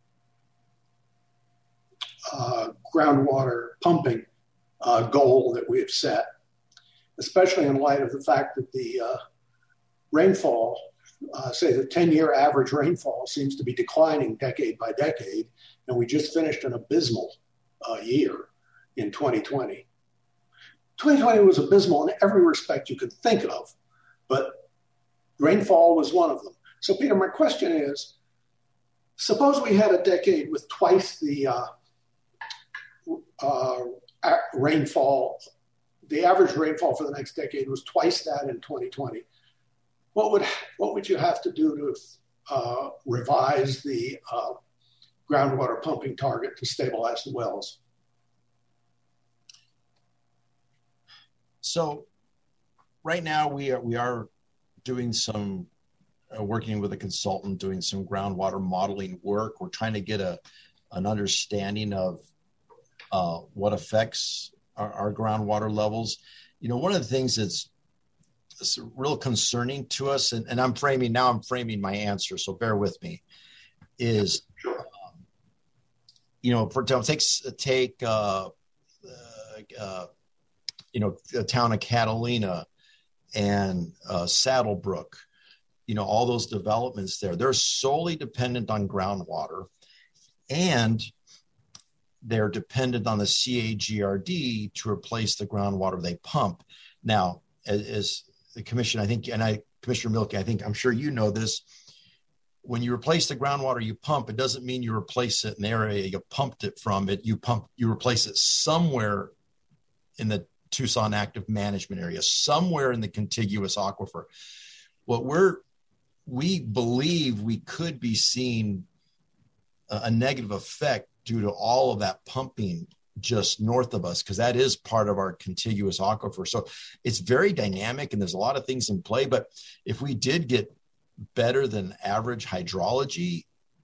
uh, groundwater pumping uh, goal that we have set, especially in light of the fact that the uh, rainfall, uh, say the ten-year average rainfall seems to be declining decade by decade, and we just finished an abysmal uh, year in twenty twenty. twenty twenty was abysmal in every respect you could think of, but rainfall was one of them. So, Peter, my question is, suppose we had a decade with twice the uh, uh, rainfall, the average rainfall for the next decade was twice that in twenty twenty. What would what would you have to do to uh, revise the uh, groundwater pumping target to stabilize the wells? So right now we are we are doing some uh, working with a consultant, doing some groundwater modeling work. We're trying to get a an understanding of uh, what affects our, our groundwater levels. You know, one of the things that's, that's real concerning to us, and, and I'm framing now. I'm framing my answer, so bear with me. Is um, you know, for take take uh, uh, uh, you know, the town of Catalina and uh, Saddlebrook, you know, all those developments there, they're solely dependent on groundwater, and they're dependent on the C A G R D to replace the groundwater they pump. Now, as, as the commission, I think, and I, Commissioner Milkey, I think, I'm sure you know this, when you replace the groundwater you pump, it doesn't mean you replace it in the area you pumped it from. It you pump, you replace it somewhere in the Tucson active management area, somewhere in the contiguous aquifer. What we're, we believe we could be seeing a, a negative effect due to all of that pumping just north of us, because that is part of our contiguous aquifer. So it's very dynamic and there's a lot of things in play. But if we did get better than average hydrology,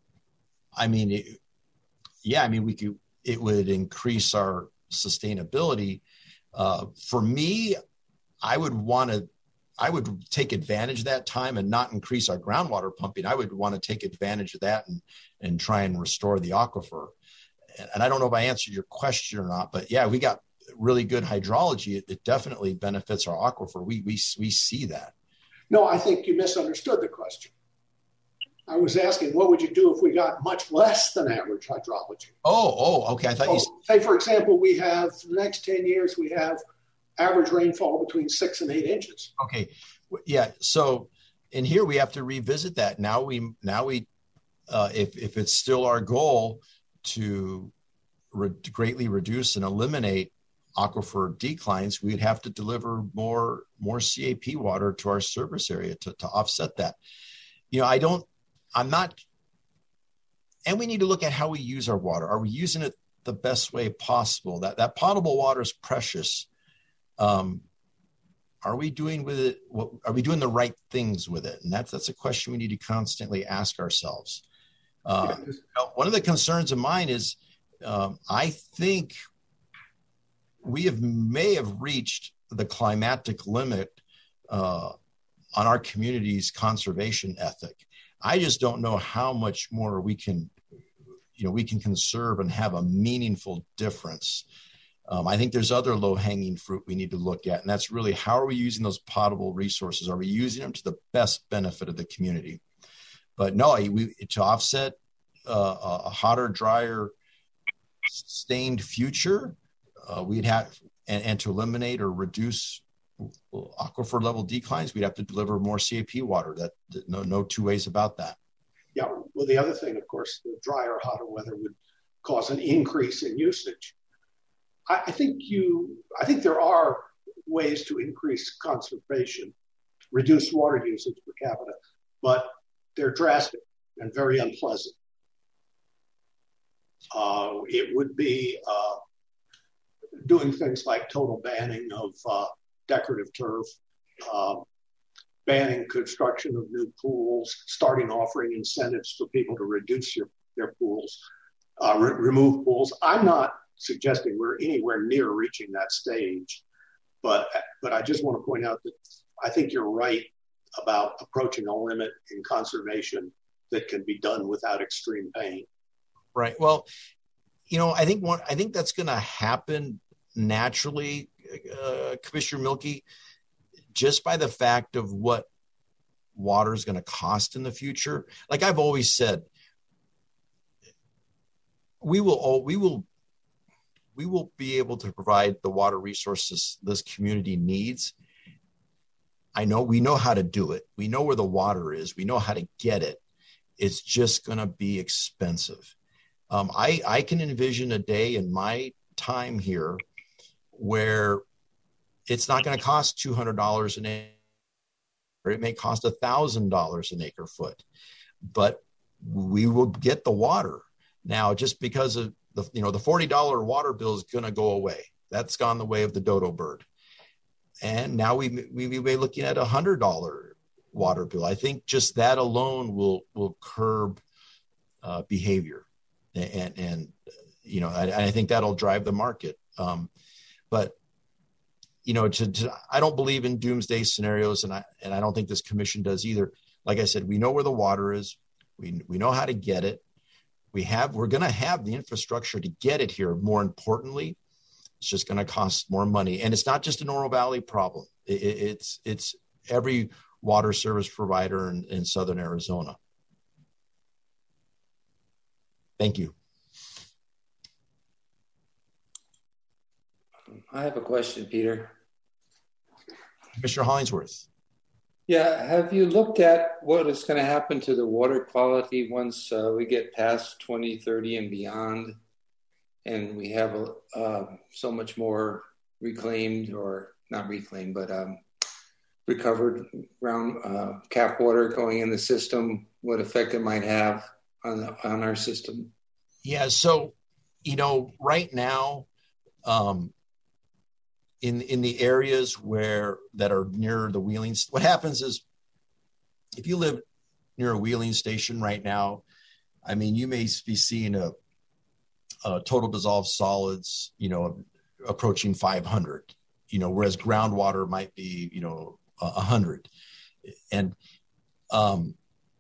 I mean, it, yeah, I mean, we could, it would increase our sustainability. Uh, for me, I would want to, I would take advantage of that time and not increase our groundwater pumping. I would want to take advantage of that and, and try and restore the aquifer. And, and I don't know if I answered your question or not, but yeah, we got really good hydrology. It, it definitely benefits our aquifer. We, we, we see that. No, I think you misunderstood the question. I was asking, what would you do if we got much less than average hydrology? Oh, oh, okay. I thought so, you say, for example, we have for the next ten years, we have average rainfall between six and eight inches. Okay. Yeah. So in here, we have to revisit that. Now we, now we, uh, if, if it's still our goal to re- greatly reduce and eliminate aquifer declines, we'd have to deliver more, more C A P water to our service area to, to offset that. You know, I don't, I'm not, and we need to look at how we use our water. Are we using it the best way possible? That, that potable water is precious. Um, are we doing with it? What, are we doing the right things with it? And that's, that's a question we need to constantly ask ourselves. Uh, you know, one of the concerns of mine is um, I think we have may have reached the climatic limit uh, on our community's conservation ethic. I just don't know how much more we can, you know, we can conserve and have a meaningful difference. Um, I think there's other low-hanging fruit we need to look at, and that's really how are we using those potable resources? Are we using them to the best benefit of the community? But no, we, to offset uh, a hotter, drier, stained future, uh, we'd have, and, and to eliminate or reduce aquifer level declines, we'd have to deliver more C A P water. That, that no, no two ways about that. Yeah. Well, the other thing, of course, the drier, hotter weather would cause an increase in usage. I, I think you, I think there are ways to increase conservation, reduce water usage per capita, but they're drastic and very unpleasant. Uh, it would be uh, doing things like total banning of uh, decorative turf, uh, banning construction of new pools, starting offering incentives for people to reduce your, their pools, uh, re- remove pools. I'm not suggesting we're anywhere near reaching that stage, but but I just want to point out that I think you're right about approaching a limit in conservation that can be done without extreme pain. Right. Well, you know, I think one, I think that's going to happen naturally, uh, Commissioner Milky, just by the fact of what water is going to cost in the future. Like I've always said, we will, we will, we will be able to provide the water resources this community needs. I know we know how to do it. We know where the water is. We know how to get it. It's just going to be expensive. Um, I, I can envision a day in my time here where it's not going to cost two hundred dollars an acre, or it may cost one thousand dollars an acre foot, but we will get the water. Now, just because of the, you know, the forty dollars water bill is going to go away. That's gone the way of the dodo bird. And now we, we, we may be looking at a one hundred dollars water bill. I think just that alone will, will curb uh, behavior. And, and, you know, I, I think that'll drive the market. Um, but, you know, to, to, I don't believe in doomsday scenarios, and I, and I don't think this commission does either. Like I said, we know where the water is. We, we know how to get it. We have, we're going to have the infrastructure to get it here. More importantly, it's just going to cost more money. And it's not just an Oro Valley problem. It, it, it's, it's every water service provider in, in Southern Arizona. Thank you. I have a question, Peter. Mister Hollingsworth. Yeah, have you looked at what is going to happen to the water quality once uh, we get past twenty thirty and beyond, and we have a, uh, so much more reclaimed, or not reclaimed, but um, recovered ground uh, cap water going in the system, what effect it might have on the, on our system? Yeah, so, you know, right now, um, in in the areas where that are near the wheeling, what happens is if you live near a wheeling station right now, I mean, you may be seeing a, a total dissolved solids, you know, approaching five hundred, you know, whereas groundwater might be, you know, one hundred. And um,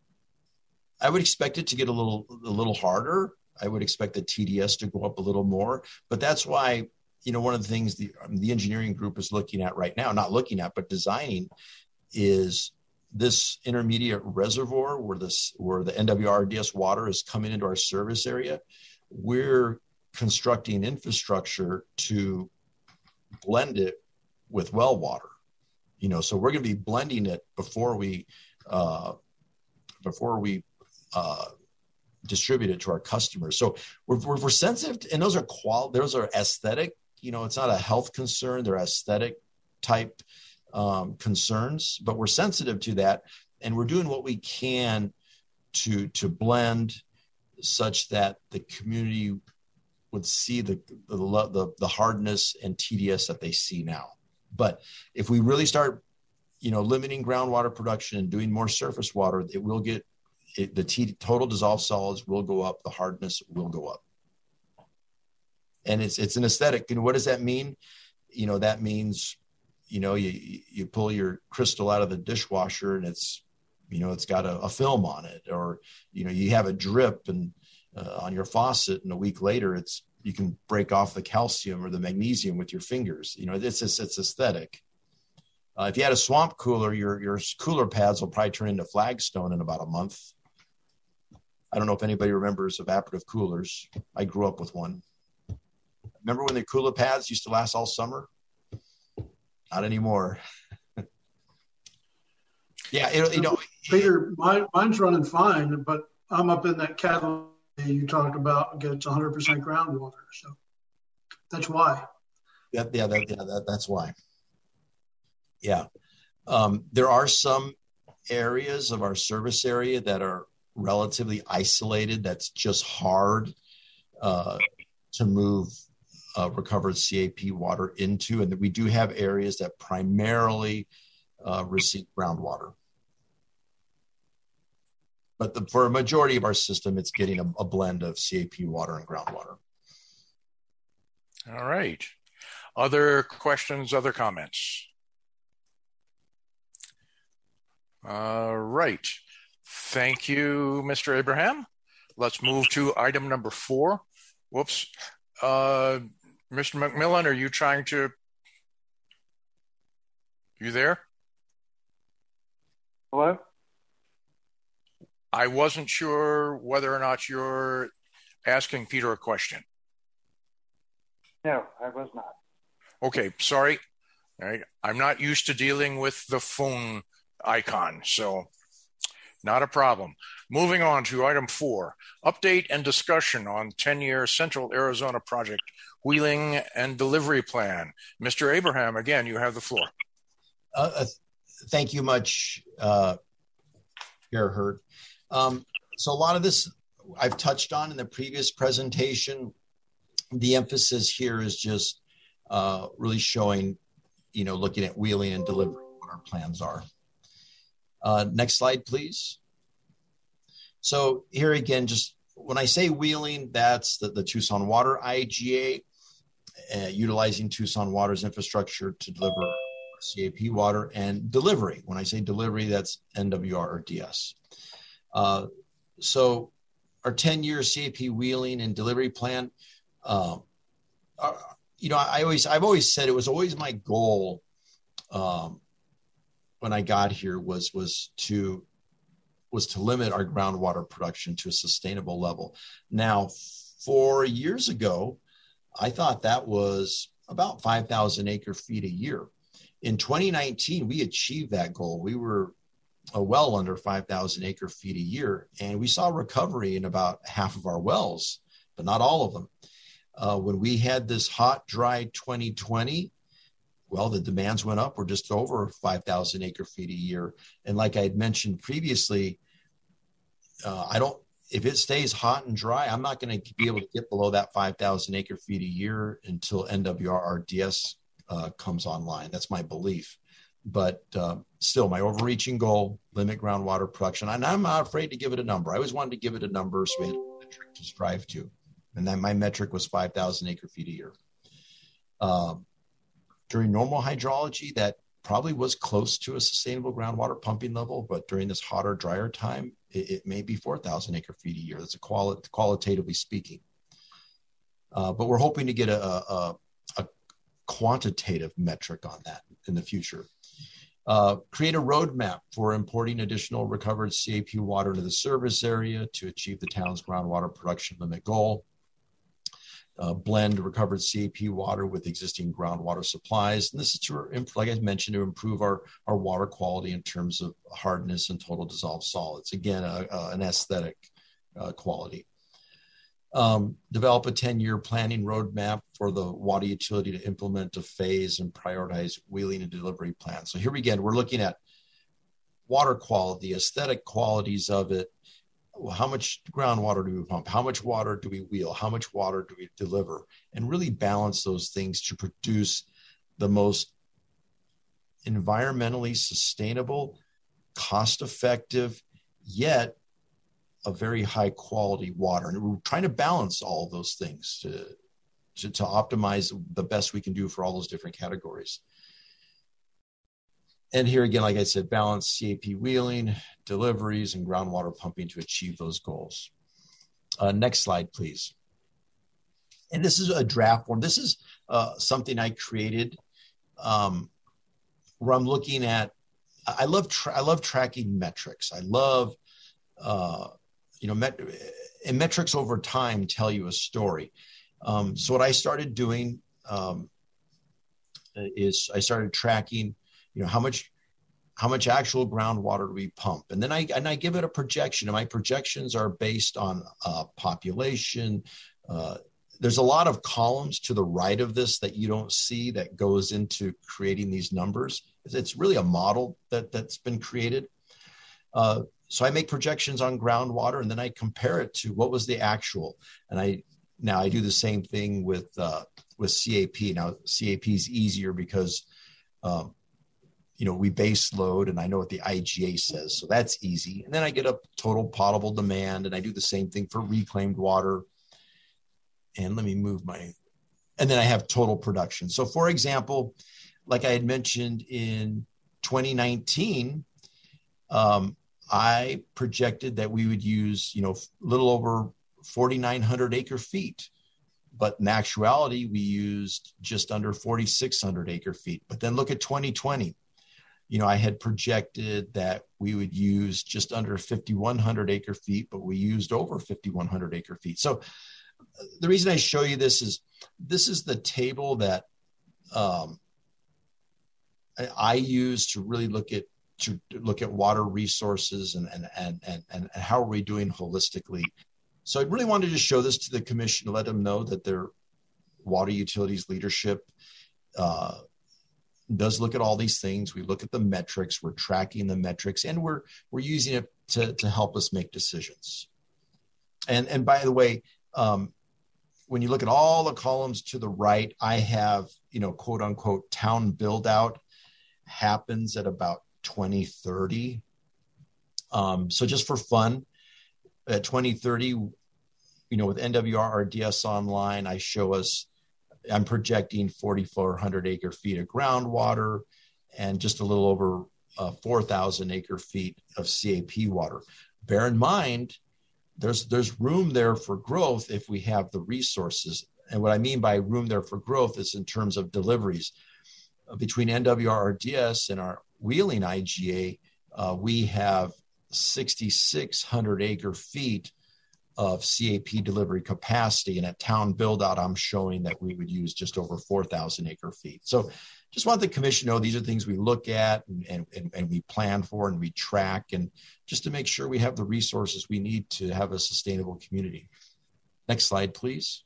I would expect it to get a little a little harder. I would expect the T D S to go up a little more, but that's why, you know, one of the things the, the engineering group is looking at right now, not looking at, but designing, is this intermediate reservoir where this, where the N W R D S water is coming into our service area. We're constructing infrastructure to blend it with well water, you know, so we're going to be blending it before we, uh, before we, uh, distribute it to our customers. So we're, we're, we're sensitive to, and those are qual, those are aesthetic, you know, it's not a health concern. They're aesthetic type um, concerns, but we're sensitive to that. And we're doing what we can to, to blend such that the community would see the, the, the, the hardness and T D S that they see now. But if we really start, you know, limiting groundwater production and doing more surface water, it will get, It, the T, total dissolved solids will go up. The hardness will go up. and it's it's an aesthetic. And what does that mean? You know, that means, you know, you you pull your crystal out of the dishwasher and it's, you know, it's got a, a film on it, or, you know, you have a drip and uh, on your faucet, and a week later it's, you can break off the calcium or the magnesium with your fingers. You know, it's it's, it's aesthetic. Uh, if you had a swamp cooler, your your cooler pads will probably turn into flagstone in about a month. I don't know if anybody remembers evaporative coolers. I grew up with one. Remember when the cooler pads used to last all summer? Not anymore. Yeah, it, you know, Peter, mine, mine's running fine, but I'm up in that category you talked about. It's one hundred percent groundwater, so that's why. Yeah, yeah, that, yeah that, that's why. Yeah, um, there are some areas of our service area that are relatively isolated. That's just hard uh, to move uh, recovered C A P water into, and we do have areas that primarily uh, receive groundwater. But the, for a majority of our system, it's getting a, a blend of C A P water and groundwater. All right. Other questions, other comments? All right. Thank you, Mister Abraham. Let's move to item number four. Whoops. Uh, Mister McMillan, are you trying to, you there? Hello? I wasn't sure whether or not you're asking Peter a question. No, I was not. Okay, sorry. All right. I'm not used to dealing with the phone icon, so not a problem. Moving on to item four, update and discussion on ten-year Central Arizona Project Wheeling and Delivery Plan. Mister Abraham, again, you have the floor. Uh, uh, thank you much, uh, Gerhard. Um, so a lot of this I've touched on in the previous presentation. The emphasis here is just uh, really showing, you know, looking at wheeling and delivery, what our plans are. Uh, next slide, please. So here again, just when I say wheeling, that's the, the Tucson Water I G A, uh, utilizing Tucson Water's infrastructure to deliver C A P water, and delivery. When I say delivery, that's N W R or D S. Uh, so our ten-year C A P wheeling and delivery plan, um, are, you know, I always, I've always said it was always my goal um, when I got here was was to was to limit our groundwater production to a sustainable level. Now, four years ago, I thought that was about five thousand acre feet a year. In twenty nineteen, we achieved that goal. We were uh, well under five thousand acre feet a year, and we saw recovery in about half of our wells, but not all of them. Uh, when we had this hot, dry twenty twenty, well, the demands went up. We're just over five thousand acre feet a year. And like I had mentioned previously, uh, I don't, if it stays hot and dry, I'm not going to be able to get below that five thousand acre feet a year until N W R R D S uh, comes online. That's my belief. But uh, still, my overreaching goal, limit groundwater production. And I'm not afraid to give it a number. I always wanted to give it a number so we had a metric to strive to. And then my metric was five thousand acre feet a year. Um, during normal hydrology, that probably was close to a sustainable groundwater pumping level, but during this hotter, drier time, it, it may be four thousand acre feet a year. That's a quali- qualitatively speaking. Uh, but we're hoping to get a, a, a quantitative metric on that in the future. Uh, create a roadmap for importing additional recovered C A P water into the service area to achieve the town's groundwater production limit goal. Uh, blend recovered C A P water with existing groundwater supplies. And this is to, like I mentioned, to improve our, our water quality in terms of hardness and total dissolved solids. Again, a, a, an aesthetic uh, quality. Um, develop a ten-year planning roadmap for the water utility to implement a phase and prioritize wheeling and delivery plan. So here again, we're looking at water quality, aesthetic qualities of it. How much groundwater do we pump? How much water do we wheel? How much water do we deliver? And really balance those things to produce the most environmentally sustainable, cost-effective, yet a very high quality water. And we're trying to balance all of those things to, to, to optimize the best we can do for all those different categories. And here again, like I said, balance C A P wheeling, deliveries, and groundwater pumping to achieve those goals. Uh, next slide, please. And this is a draft form. This is uh, something I created um, where I'm looking at, I love, tra- I love tracking metrics. I love, uh, you know, met- and metrics over time tell you a story. Um, so what I started doing um, is I started tracking, you know, how much, how much actual groundwater do we pump? And then I, and I give it a projection, and my projections are based on uh, population. Uh, there's a lot of columns to the right of this that you don't see that goes into creating these numbers. It's really a model that that's been created. Uh, so I make projections on groundwater, and then I compare it to what was the actual. And I, now I do the same thing with, uh, with C A P. Now C A P is easier because, um, you know, we base load, and I know what the I G A says. So that's easy. And then I get a total potable demand, and I do the same thing for reclaimed water. And let me move my, and then I have total production. So for example, like I had mentioned in twenty nineteen, um, I projected that we would use, you know, a little over forty-nine hundred acre feet. But in actuality, we used just under forty-six hundred acre feet. But then look at twenty twenty. You know, I had projected that we would use just under fifty-one hundred acre feet, but we used over fifty-one hundred acre feet. So the reason I show you this is, this is the table that um, I use to really look at, to look at water resources and, and, and, and, and how are we doing holistically. So I really wanted to show this to the commission to let them know that their water utilities leadership uh, does look at all these things. We look at the metrics, we're tracking the metrics, and we're we're using it to, to help us make decisions. And and by the way, um, when you look at all the columns to the right, I have, you know, quote unquote, town build out happens at about twenty thirty. Um, so just for fun, at twenty thirty, you know, with N W R R D S online, I show us, I'm projecting forty-four hundred acre feet of groundwater and just a little over uh, four thousand acre feet of C A P water. Bear in mind, there's there's room there for growth if we have the resources. And what I mean by room there for growth is in terms of deliveries. Uh, between N W R R D S and our wheeling I G A, uh, we have sixty-six hundred acre feet of C A P delivery capacity. And at town build out, I'm showing that we would use just over four thousand acre feet. So just want the commission to know these are things we look at and, and, and we plan for and we track, and just to make sure we have the resources we need to have a sustainable community. Next slide, please.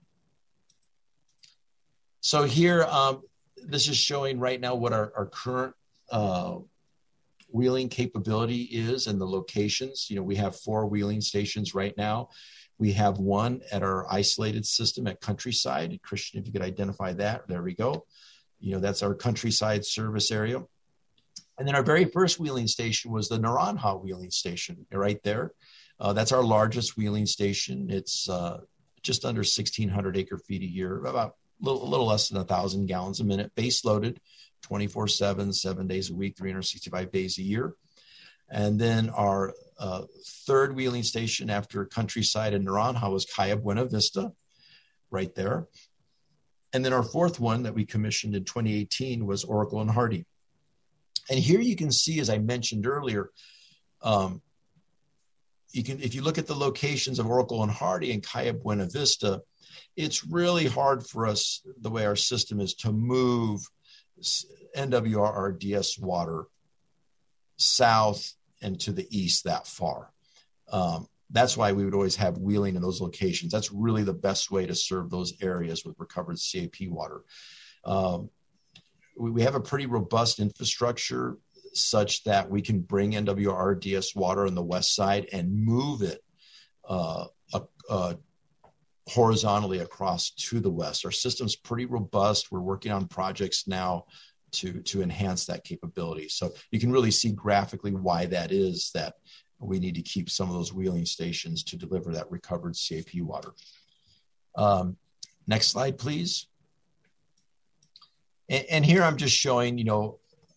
So here, um, this is showing right now what our, our current uh, wheeling capability is and the locations. You know, we have four wheeling stations right now. We have one at our isolated system at Countryside. Christian, if you could identify that, there we go. You know, that's our Countryside service area. And then our very first wheeling station was the Naranja wheeling station right there. Uh, that's our largest wheeling station. It's uh, just under sixteen hundred acre feet a year, about a little, a little less than one thousand gallons a minute, base loaded, twenty-four seven, seven days a week, three hundred sixty-five days a year. And then our uh, third wheeling station after Countryside and Naranja was Cayo Buena Vista, right there. And then our fourth one that we commissioned in twenty eighteen was Oracle and Hardy. And here you can see, as I mentioned earlier, um, you can, if you look at the locations of Oracle and Hardy and Cayo Buena Vista, it's really hard for us, the way our system is, to move N W R R D S water south and to the east that far. Um, that's why we would always have wheeling in those locations. That's really the best way to serve those areas with recovered C A P water. Um, we, we have a pretty robust infrastructure such that we can bring N W R R D S water on the west side and move it uh, uh, horizontally across to the west. Our system's pretty robust. We're working on projects now to, to enhance that capability. So you can really see graphically why that is, that we need to keep some of those wheeling stations to deliver that recovered C A P water. Um, Next slide, please. And, and here I'm just showing, you know,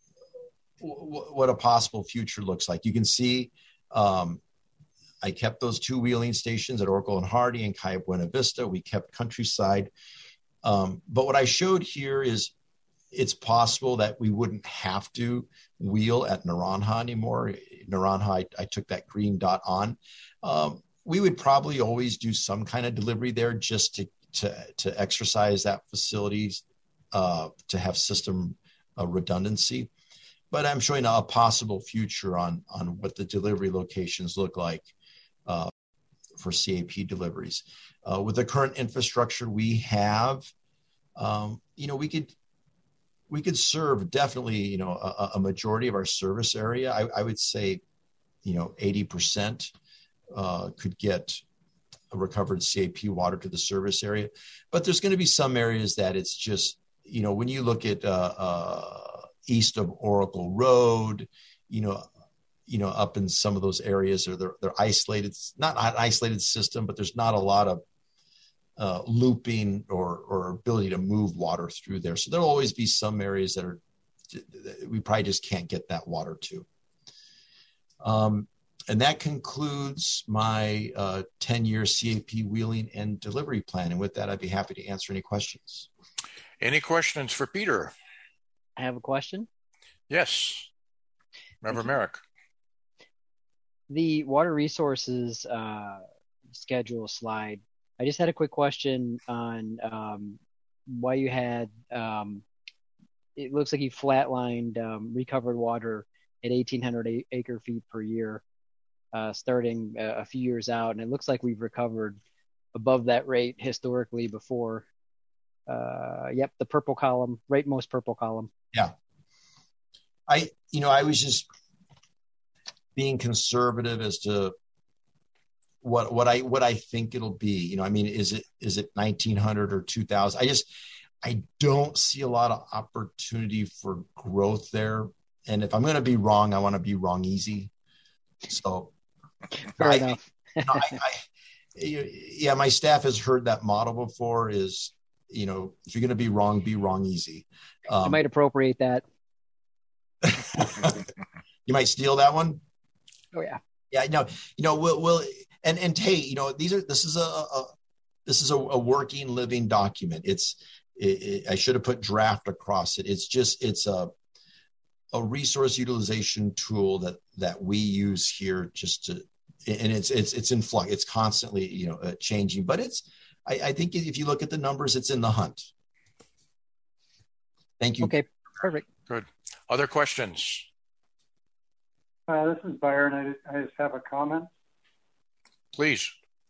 w- what a possible future looks like. You can see um, I kept those two wheeling stations at Oracle and Hardy and Cayo Buena Vista. We kept Countryside. Um, but what I showed here is it's possible that we wouldn't have to wheel at Naranja anymore. Naranja, I, I took that green dot on. Um, we would probably always do some kind of delivery there just to to, to exercise that facility, uh, to have system uh, redundancy. But I'm showing a possible future on, on what the delivery locations look like uh, for C A P deliveries. Uh, with the current infrastructure we have, um, you know, we could we could serve definitely, you know, a, a majority of our service area. I, I would say, you know, eighty percent uh, could get a recovered C A P water to the service area. But there's going to be some areas that it's just, you know, when you look at uh, uh, east of Oracle Road, you know, you know, up in some of those areas, or they're, they're isolated, not an isolated system, but there's not a lot of uh, looping or, or ability to move water through there. So there'll always be some areas that are, we probably just can't get that water to. Um, and that concludes my uh, ten-year C A P wheeling and delivery plan. And with that, I'd be happy to answer any questions. Any questions for Peter? I have a question. Yes. Member Merrick. The water resources uh, schedule slide. I just had a quick question on um, why you had, um, it looks like you flatlined um, recovered water at eighteen hundred acre feet per year, uh, starting a, a few years out. And it looks like we've recovered above that rate historically before. Uh, yep, the purple column, rightmost purple column. Yeah. I, you know, I was just being conservative as to what what I what I think it'll be. You know, I mean, is it is it nineteen hundred or two thousand? I just I don't see a lot of opportunity for growth there. And if I'm going to be wrong, I want to be wrong easy. So, fair I, enough. you know, I, I, yeah, my staff has heard that model before. Is, you know, if you're going to be wrong, be wrong easy. Um, I might appropriate that. You might steal that one. Oh yeah. Yeah. No. You know. We'll. we'll and and hey, you know, these are. This is a. a this is a, a working, living document. It's. It, it, I should have put draft across it. It's just. It's a. A resource utilization tool that that we use here, just to. And it's it's it's in flux. It's constantly, you know, uh, changing. But it's. I, I think if you look at the numbers, it's in the hunt. Thank you. Okay. Perfect. Good. Other questions? Uh, this is Byron. I just, I just have a comment. Please.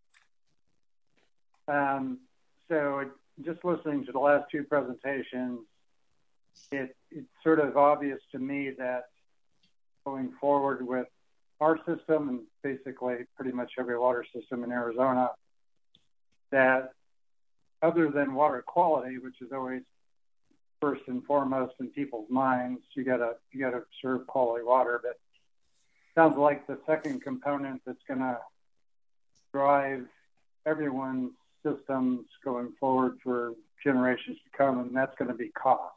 Um, so just listening to the last two presentations, it, it's sort of obvious to me that going forward with our system and basically pretty much every water system in Arizona, that other than water quality, which is always first and foremost in people's minds, you gotta you gotta serve quality water. But sounds like the second component that's gonna drive everyone's systems going forward for generations to come, and that's going to be cost.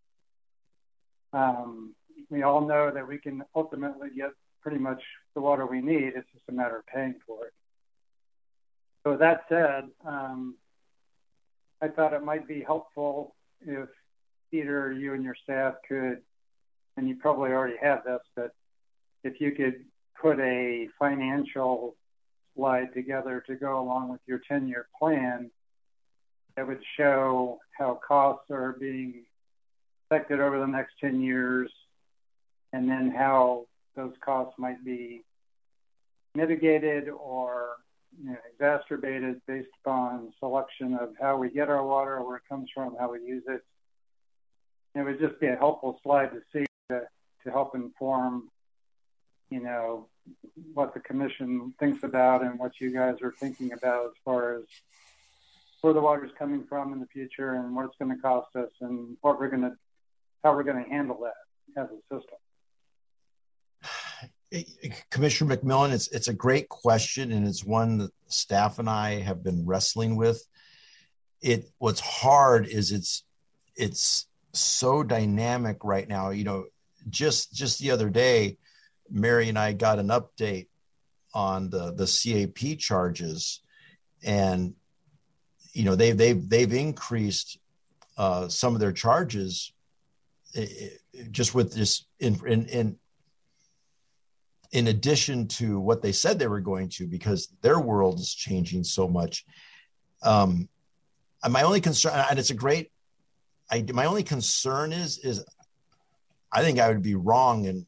Um, we all know that we can ultimately get pretty much the water we need. It's just a matter of paying for it. So with that said, um, I thought it might be helpful if Peter, you and your staff could, and you probably already have this, but if you could put a financial slide together to go along with your ten-year plan that would show how costs are being affected over the next ten years, and then how those costs might be mitigated or, you know, exacerbated based upon selection of how we get our water, where it comes from, how we use it. It would just be a helpful slide to see to, to help inform, you know, what the commission thinks about and what you guys are thinking about as far as where the water's coming from in the future and what it's going to cost us and what we're going to, how we're going to handle that as a system. Commissioner McMillan, it's it's a great question, and it's one that staff and I have been wrestling with. it what's hard is it's it's so dynamic right now. You know, just just the other day, Mary and I got an update on the the C A P charges, and you know they've they've they've increased uh, some of their charges it, it, just with this in in in in addition to what they said they were going to, because their world is changing so much. Um, and my only concern, and it's a great, I, my only concern is, is I think I would be wrong. And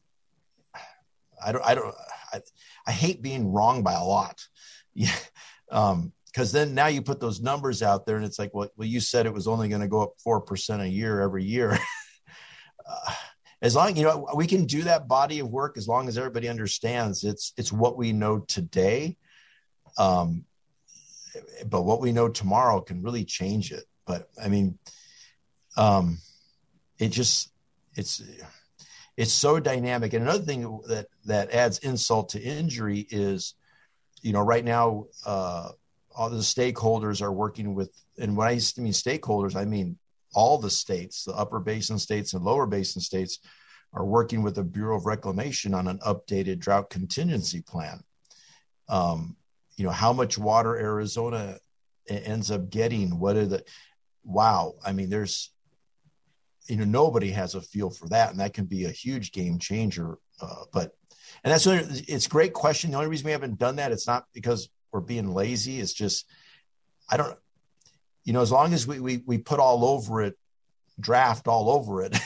I don't, I don't, I, I hate being wrong by a lot. Yeah. Um, cause then now you put those numbers out there and it's like, well, well you said it was only going to go up four percent a year every year. uh, As long, you know, we can do that body of work as long as everybody understands it's it's what we know today. Um, but what we know tomorrow can really change it. But I mean, um, it just it's it's so dynamic. And another thing that that adds insult to injury is, you know, right now uh, all the stakeholders are working with, and when I mean stakeholders, I mean all the states, the upper basin states and lower basin states, are working with the Bureau of Reclamation on an updated drought contingency plan. Um, you know, how much water Arizona ends up getting, what are the, wow. I mean, there's, you know, nobody has a feel for that. And that can be a huge game changer. Uh, but, and that's, it's a great question. The only reason we haven't done that, it's not because we're being lazy. It's just, I don't, you know, as long as we, we, we put all over it, draft all over it,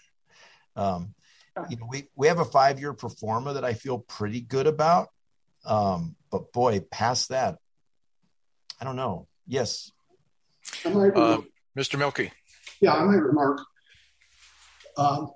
um, you know, we, we have a five-year pro forma that I feel pretty good about. Um, but boy, past that, I don't know. Yes. Uh, Mister Milkey. Yeah, I might remark. Um,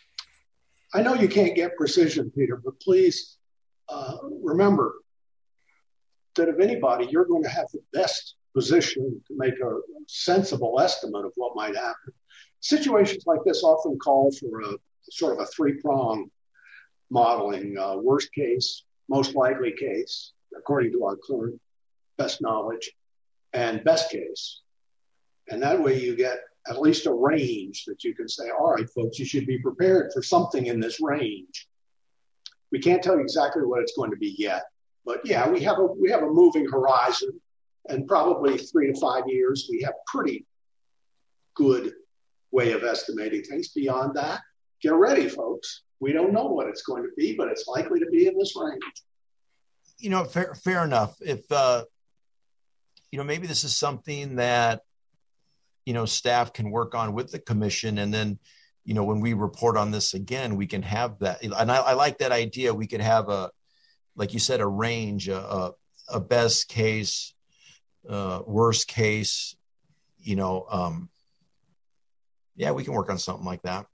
I know you can't get precision, Peter, but please uh, remember that if anybody, you're going to have the best position to make a sensible estimate of what might happen. Situations like this often call for a sort of a three-prong modeling, uh, worst case, most likely case, according to our current best knowledge, and best case. And that way you get at least a range that you can say, all right, folks, you should be prepared for something in this range. We can't tell you exactly what it's going to be yet, but yeah, we have a we have a moving horizon, and probably three to five years, we have pretty good way of estimating things. Beyond that, get ready, folks. We don't know what it's going to be, but it's likely to be in this range. You know, fair, fair enough. If, uh, you know, maybe this is something that, you know, staff can work on with the commission. And then, you know, when we report on this again, we can have that. And I, I like that idea. We could have a, like you said, a range, a, a, a best case, uh, worst case, you know, um, yeah, we can work on something like that.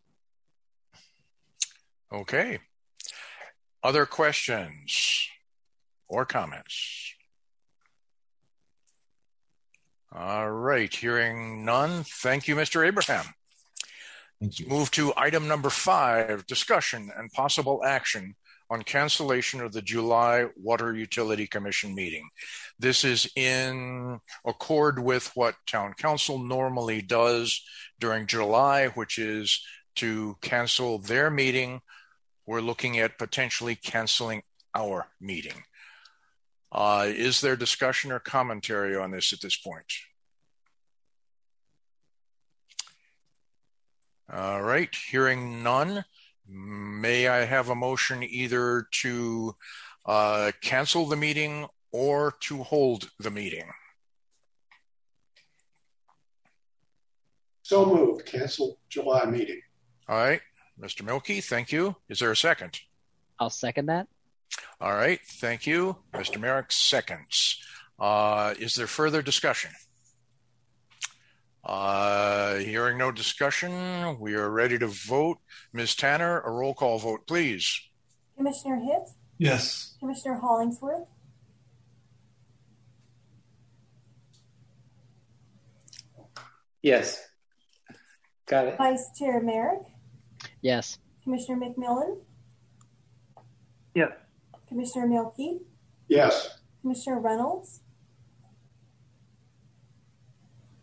Okay. Other questions or comments? All right. Hearing none. Thank you, Mister Abraham. Thank you. Move to item number five, discussion and possible action on cancellation of the July Water Utility Commission meeting. This is in accord with what Town Council normally does during July, which is to cancel their meeting. We're looking at potentially canceling our meeting. Uh, is there discussion or commentary on this at this point? All right, hearing none. May I have a motion either to uh, cancel the meeting or to hold the meeting? So moved. Cancel July meeting. All right, Mister Milkey, thank you. Is there a second? I'll second that. All right, thank you. Mister Merrick seconds. Uh, is there further discussion? Uh, hearing no discussion, we are ready to vote. Miz Tanner, a roll call vote, please. Commissioner Hitt? Yes. Commissioner Hollingsworth? Yes. Got it. Vice Chair Merrick? Yes. Commissioner McMillan? Yes. Commissioner Milkey? Yes. Commissioner Reynolds?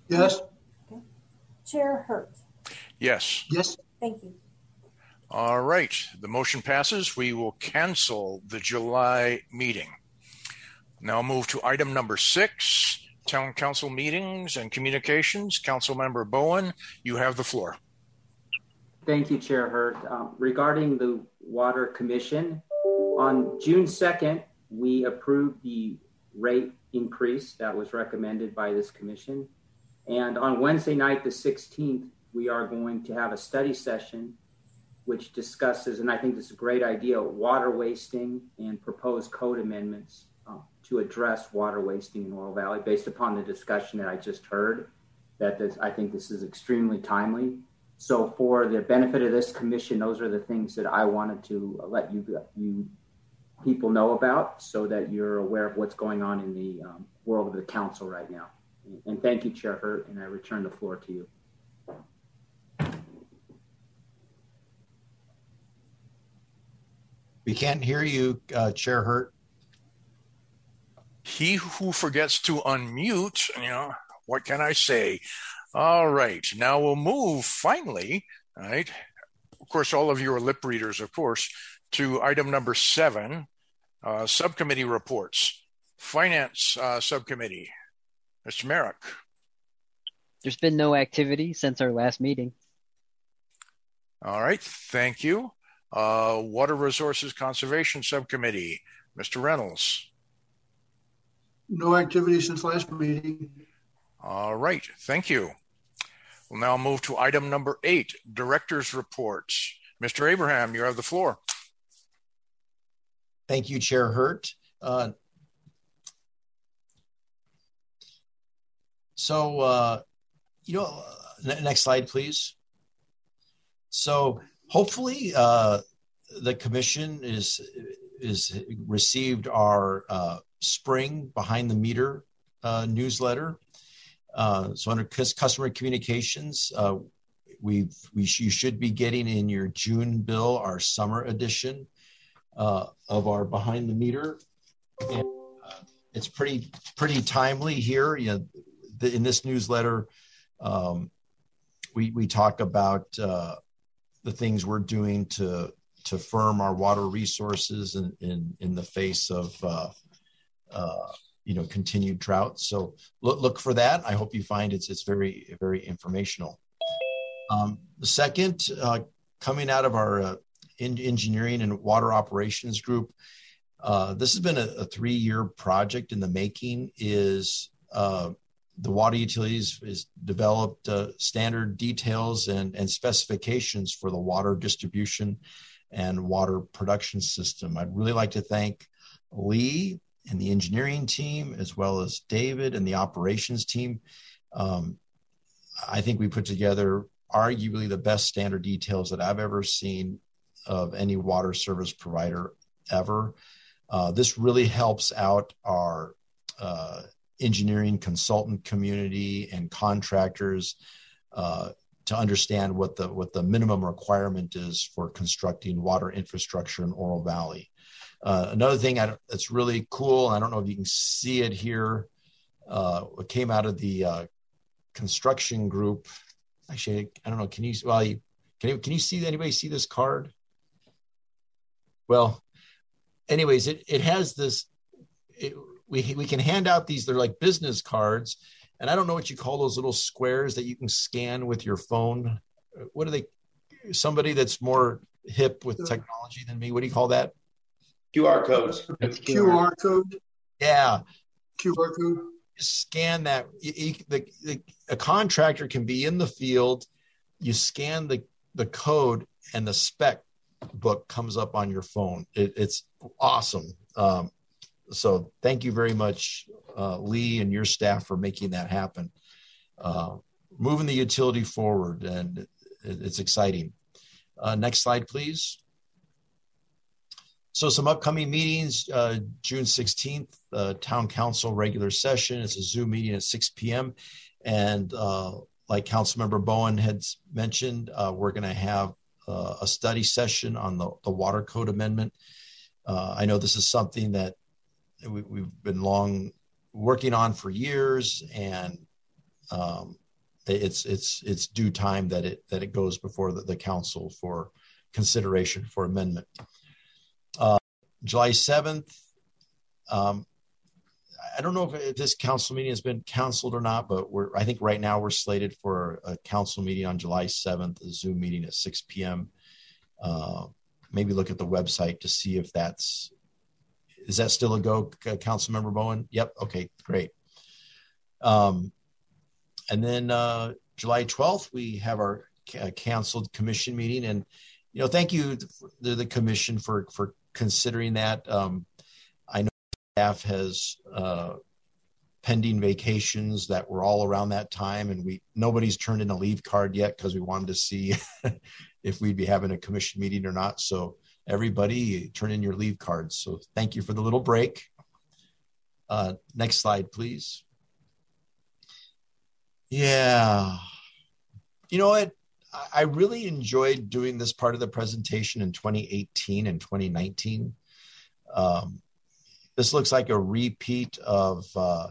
Yes. Okay. Chair Hurt. Yes. Yes. Thank you. All right. The motion passes. We will cancel the July meeting. Now move to item number six, Town Council meetings and communications. Councilmember Bowen, you have the floor. Thank you, Chair Hurt. Um, regarding the Water Commission, on June second, we approved the rate increase that was recommended by this commission. And on Wednesday night, the sixteenth, we are going to have a study session which discusses, and I think this is a great idea, water wasting and proposed code amendments uh, to address water wasting in Oro Valley based upon the discussion that I just heard. That this, I think this is extremely timely. So for the benefit of this commission, those are the things that I wanted to let you, you people know about so that you're aware of what's going on in the um, world of the council right now. And thank you, Chair Hurt, and I return the floor to you. We can't hear you, uh, Chair Hurt. He who forgets to unmute, you know, what can I say? All right, now we'll move finally, all right, of course, all of you are lip readers, of course, to item number seven, uh, subcommittee reports. Finance uh, Subcommittee, Mister Merrick. There's been no activity since our last meeting. All right, thank you. Uh, Water Resources Conservation Subcommittee, Mister Reynolds. No activity since last meeting. All right, thank you. We'll now move to item number eight, Director's Reports. Mister Abraham, you have the floor. Thank you, Chair Hurt. Uh, so, uh, you know, uh, next slide, please. So hopefully uh, the commission is, is received our uh, spring behind the meter uh, newsletter. Uh, so under customer communications, uh, we've, we sh- you should be getting in your June bill our summer edition uh, of our behind the meter. And, uh, it's pretty pretty timely here. You know, the, in this newsletter, um, we we talk about uh, the things we're doing to to firm our water resources in in, in the face of uh, uh, you know, continued drought. So look, look for that. I hope you find it's, it's very, very informational. Um, the second, uh, coming out of our uh, in, engineering and water operations group, uh, this has been a, a three-year project in the making, is uh, the water utilities has developed uh, standard details and, and specifications for the water distribution and water production system. I'd really like to thank Lee and the engineering team, as well as David and the operations team. Um, I think we put together arguably the best standard details that I've ever seen of any water service provider ever. Uh, this really helps out our uh, engineering consultant community and contractors uh, to understand what the what the minimum requirement is for constructing water infrastructure in Oro Valley. Uh, another thing I that's really cool, I don't know if you can see it here, uh, what came out of the uh, construction group. Actually, I don't know, can you, well, you, can, you, can you see, anybody see this card? Well, anyways, it, it has this, it, we, we can hand out these, they're like business cards, and I don't know what you call those little squares that you can scan with your phone. What are they, somebody that's more hip with technology than me, what do you call that? Q R codes. Q R code. Yeah. Q R code. Scan that. You, you, the, the, a contractor can be in the field. You scan the, the code and the spec book comes up on your phone. It, it's awesome. Um, so thank you very much, uh, Lee and your staff, for making that happen. Uh, moving the utility forward, and it, it's exciting. Uh, next slide, please. So some upcoming meetings, uh, June sixteenth, uh, Town Council regular session. It's a Zoom meeting at six p.m. And uh, like Councilmember Bowen had mentioned, uh, we're going to have uh, a study session on the, the Water Code Amendment. Uh, I know this is something that we, we've been long working on for years, and um, it's it's it's due time that it that it goes before the, the council for consideration for amendment. Uh, July seventh. Um, I don't know if this council meeting has been canceled or not, but we're I think right now we're slated for a council meeting on July seventh, a Zoom meeting at six p.m. Uh, maybe look at the website to see if that's is that still a go, Councilmember Bowen? Yep. Okay, great. Um, and then uh, July twelfth, we have our ca- canceled commission meeting, and you know, thank you to the commission for for considering that. Um, I know staff has uh, pending vacations that were all around that time, and we nobody's turned in a leave card yet because we wanted to see if we'd be having a commission meeting or not. So everybody, turn in your leave cards. So thank you for the little break. Uh, next slide, please. Yeah. You know what? I really enjoyed doing this part of the presentation in twenty eighteen and twenty nineteen. Um, this looks like a repeat of, uh,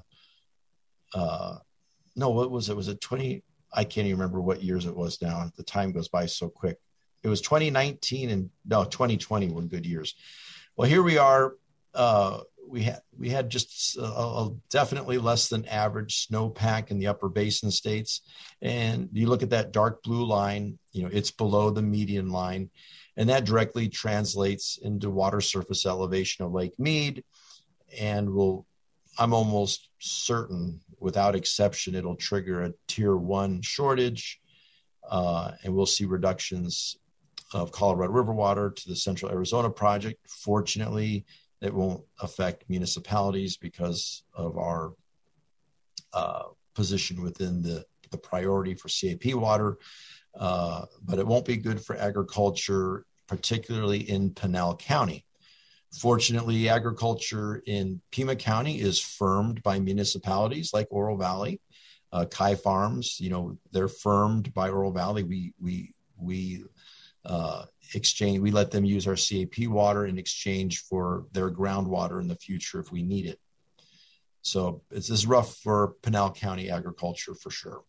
uh, no, what was it? Was it twenty? I can't even remember what years it was now. The time goes by so quick. It was twenty nineteen and no, twenty twenty were good years. Well, here we are. Uh, we had we had just a, a definitely less than average snowpack in the upper basin states. And you look at that dark blue line, you know, it's below the median line. And that directly translates into water surface elevation of Lake Mead. And will I'm almost certain, without exception, it'll trigger a tier one shortage. Uh, and we'll see reductions of Colorado River water to the Central Arizona Project. Fortunately, it won't affect municipalities because of our uh, position within the, the priority for C A P water, uh, but it won't be good for agriculture, particularly in Pinal County. Fortunately, agriculture in Pima County is firmed by municipalities like Oro Valley. Uh, Kai Farms, you know, they're firmed by Oro Valley. We, we, we, uh, exchange, we let them use our C A P water in exchange for their groundwater in the future if we need it. So it's this is rough for Pinal County agriculture for sure.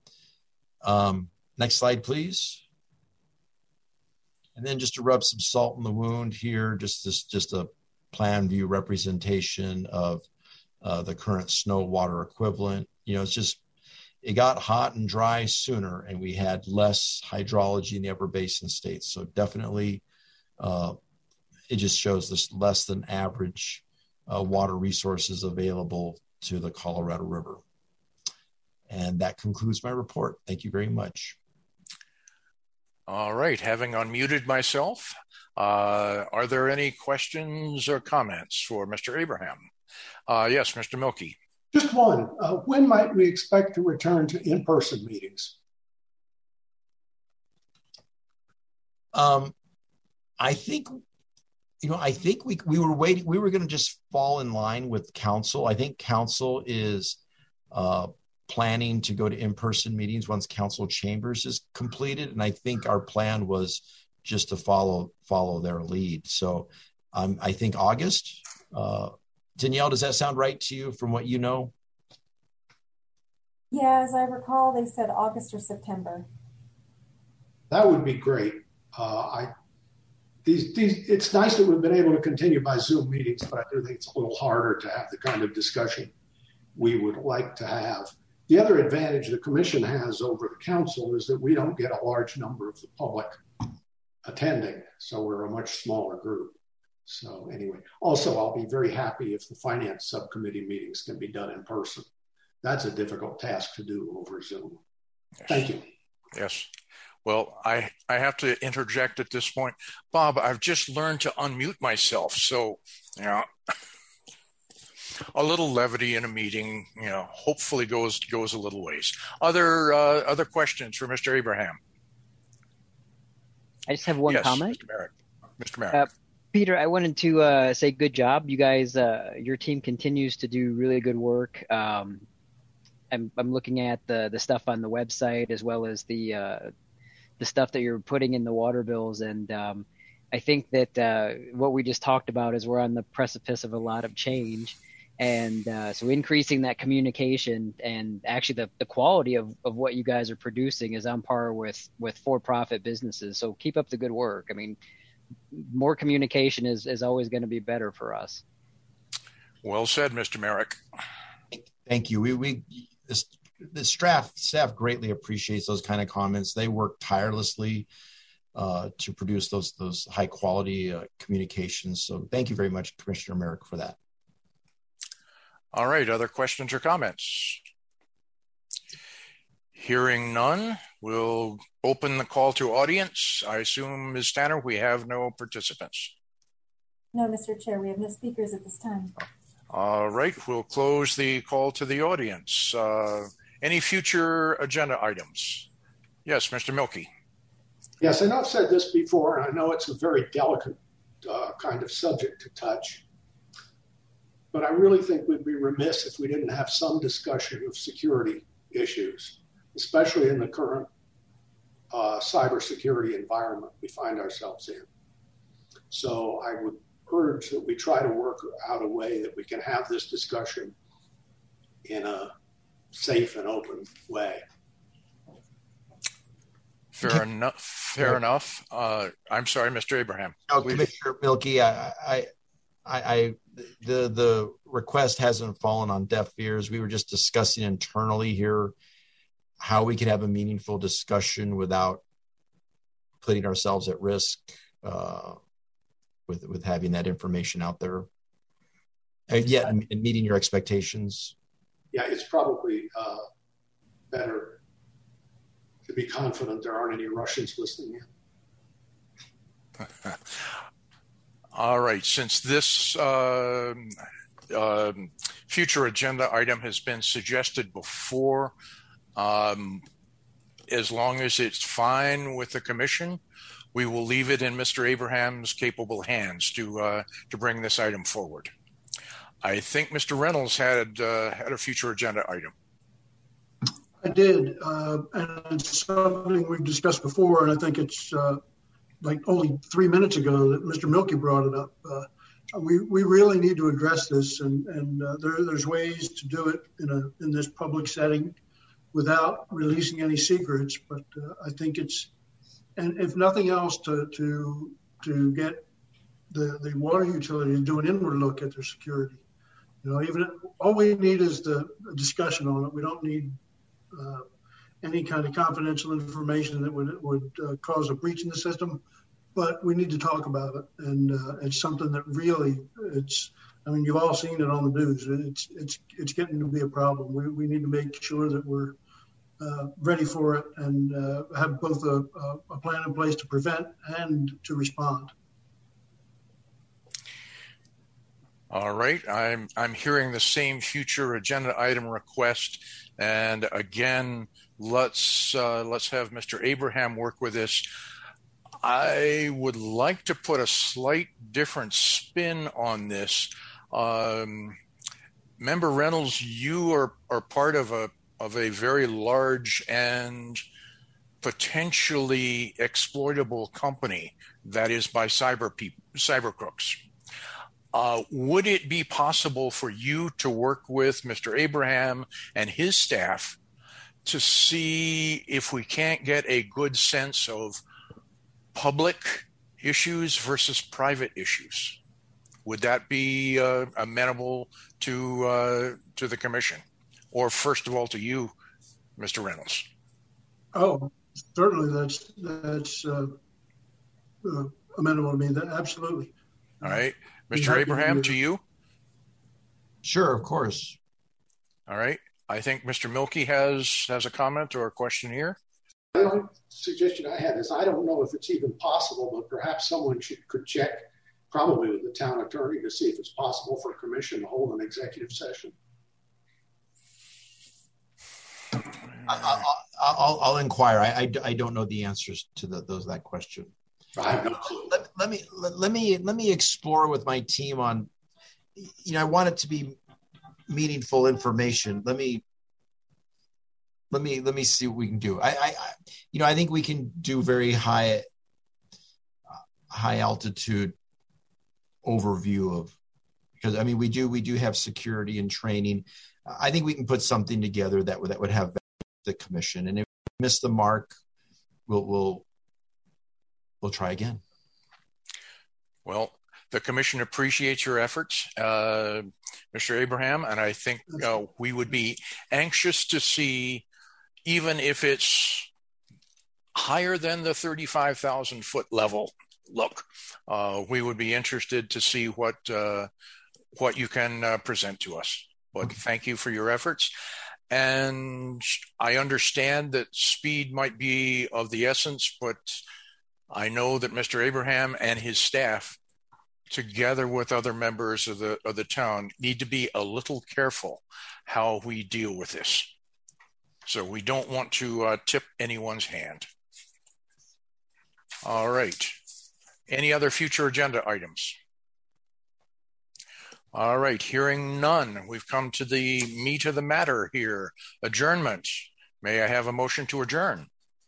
Um, next slide, please. And then just to rub some salt in the wound here, just this, just a plan view representation of uh, the current snow water equivalent. You know, it's just, it got hot and dry sooner, and we had less hydrology in the upper basin states. So definitely, uh, it just shows this less than average uh, water resources available to the Colorado River. And that concludes my report. Thank you very much. All right. Having unmuted myself, uh, are there any questions or comments for Mister Abraham? Uh, yes, Mister Milkey. Just one. Uh, when might we expect to return to in-person meetings? Um, I think, you know, I think we we were waiting. We were going to just fall in line with council. I think council is uh, planning to go to in-person meetings once council chambers is completed, and I think our plan was just to follow follow their lead. So, um, I think August. Uh, Danielle, does that sound right to you from what you know? Yeah, as I recall, they said August or September. That would be great. Uh, I these these it's nice that we've been able to continue by Zoom meetings, but I do think it's a little harder to have the kind of discussion we would like to have. The other advantage the commission has over the council is that we don't get a large number of the public attending, so we're a much smaller group. So anyway, also I'll be very happy if the finance subcommittee meetings can be done in person. That's a difficult task to do over Zoom. Yes. Thank you. Yes. Well, I, I have to interject at this point. Bob, I've just learned to unmute myself. So, you know, a little levity in a meeting, you know, hopefully goes goes a little ways. Other uh, other questions for Mister Abraham? I just have one yes, comment. Mister Merrick. Mister Merrick. Uh, Peter, I wanted to uh, say good job. You guys, uh, your team continues to do really good work. Um, I'm, I'm looking at the, the stuff on the website as well as the uh, the stuff that you're putting in the water bills. And um, I think that uh, what we just talked about is we're on the precipice of a lot of change. And uh, so increasing that communication and actually the, the quality of, of what you guys are producing is on par with, with for-profit businesses. So keep up the good work. I mean, more communication is, is always going to be better for us. Well said, Mister Merrick. Thank you. We, we, this, the staff, staff greatly appreciates those kind of comments. They work tirelessly uh, to produce those, those high quality uh, communications. So thank you very much, Commissioner Merrick, for that. All right, other questions or comments? Hearing none, we'll open the call to audience. I assume, Miz Tanner, we have no participants. No, Mister Chair, we have no speakers at this time. All right, we'll close the call to the audience. Uh, any future agenda items? Yes, Mister Milkey. Yes, I know I've said this before, and I know it's a very delicate uh, kind of subject to touch. But I really think we'd be remiss if we didn't have some discussion of security issues, especially in the current uh, cybersecurity environment we find ourselves in. So I would urge that we try to work out a way that we can have this discussion in a safe and open way. Fair enough. Fair enough. Uh, I'm sorry, Mister Abraham. No, Commissioner Milkey, I, I, I, the the request hasn't fallen on deaf ears. We were just discussing internally here how we could have a meaningful discussion without putting ourselves at risk uh, with with having that information out there, and yet and meeting your expectations. Yeah, it's probably uh, better to be confident there aren't any Russians listening in. All right. Since this uh, uh, future agenda item has been suggested before, um, as long as it's fine with the commission, we will leave it in Mister Abraham's capable hands to uh, to bring this item forward. I think Mister Reynolds had uh, had a future agenda item. I did, uh, and it's something we've discussed before, and I think it's uh, like only three minutes ago that Mister Milkey brought it up. Uh, we we really need to address this, and and uh, there there's ways to do it in a in this public setting without releasing any secrets. But uh, I think it's, and if nothing else, to to to get the the water utility to do an inward look at their security. You know, even all we need is the discussion on it. We don't need uh, any kind of confidential information that would would uh, cause a breach in the system, but we need to talk about it. And uh, it's something that really, it's. I mean, you've all seen it on the news. It's it's it's getting to be a problem. We we need to make sure that we're uh, ready for it and uh, have both a, a plan in place to prevent and to respond. All right, I'm I'm hearing the same future agenda item request, and again, let's uh, let's have Mister Abraham work with this. I would like to put a slight different spin on this. Um, Member Reynolds, you are are part of a of a very large and potentially exploitable company that is by cyber people, cyber crooks. Uh, would it be possible for you to work with Mister Abraham and his staff to see if we can't get a good sense of public issues versus private issues? Would that be uh, amenable to uh, to the commission, or first of all to you, Mister Reynolds? Oh, certainly, that's that's uh, uh, amenable to me. That absolutely. All right. Mister Abraham, to you? Sure, of course. All right. I think Mister Milkey has, has a comment or a question here. The only suggestion I had is I don't know if it's even possible, but perhaps someone should, could check, probably with the town attorney, to see if it's possible for a commission to hold an executive session. I'll, I'll, I'll inquire. I, I, I don't know the answers to the, those that question. I have no clue. Let, let me let, let me let me explore with my team on. You know, I want it to be meaningful information. Let me let me let me see what we can do. I, I, I you know I think we can do very high uh, high altitude overview of because I mean, we do we do have security and training. I think we can put something together that would that would have the commission. And if we miss the mark, we'll we'll we'll try again. Well, the commission appreciates your efforts, uh, Mister Abraham, and I think uh, we would be anxious to see, even if it's higher than the thirty-five thousand foot level. Look, uh, we would be interested to see what uh, what you can uh, present to us. But thank you for your efforts. And I understand that speed might be of the essence, but I know that Mister Abraham and his staff, together with other members of the of the town, need to be a little careful how we deal with this. So we don't want to uh, tip anyone's hand. All right. Any other future agenda items? All right, hearing none, we've come to the meat of the matter here. Adjournment. May I have a motion to adjourn?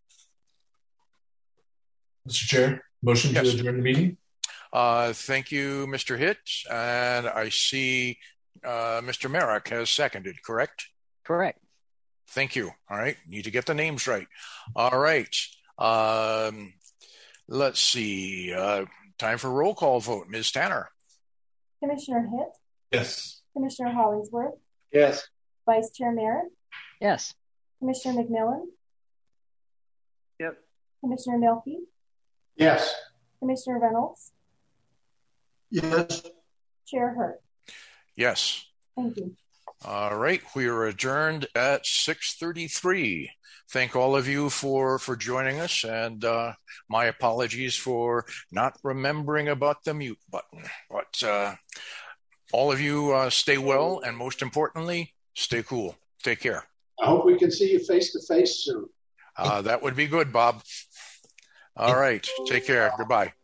Mister Chair, motion yes. to adjourn the meeting. Uh, thank you, Mister Hitt. And I see uh, Mister Merrick has seconded, correct? Correct. Thank you. All right, need to get the names right. All right. Um, let's see. Uh, time for roll call vote. Miz Tanner. Commissioner Hitt? Yes. Commissioner Hollingsworth? Yes. Vice Chair Merritt? Yes. Commissioner McMillan? Yes. Commissioner Milkey? Yes. Commissioner Reynolds? Yes. Chair Hurt? Yes. Thank you. All right, we are adjourned at six thirty-three. Thank all of you for, for joining us, and uh, my apologies for not remembering about the mute button. But uh, all of you uh, stay well, and most importantly, stay cool. Take care. I hope we can see you face to face soon. Uh, that would be good, Bob. All right, take care. Goodbye.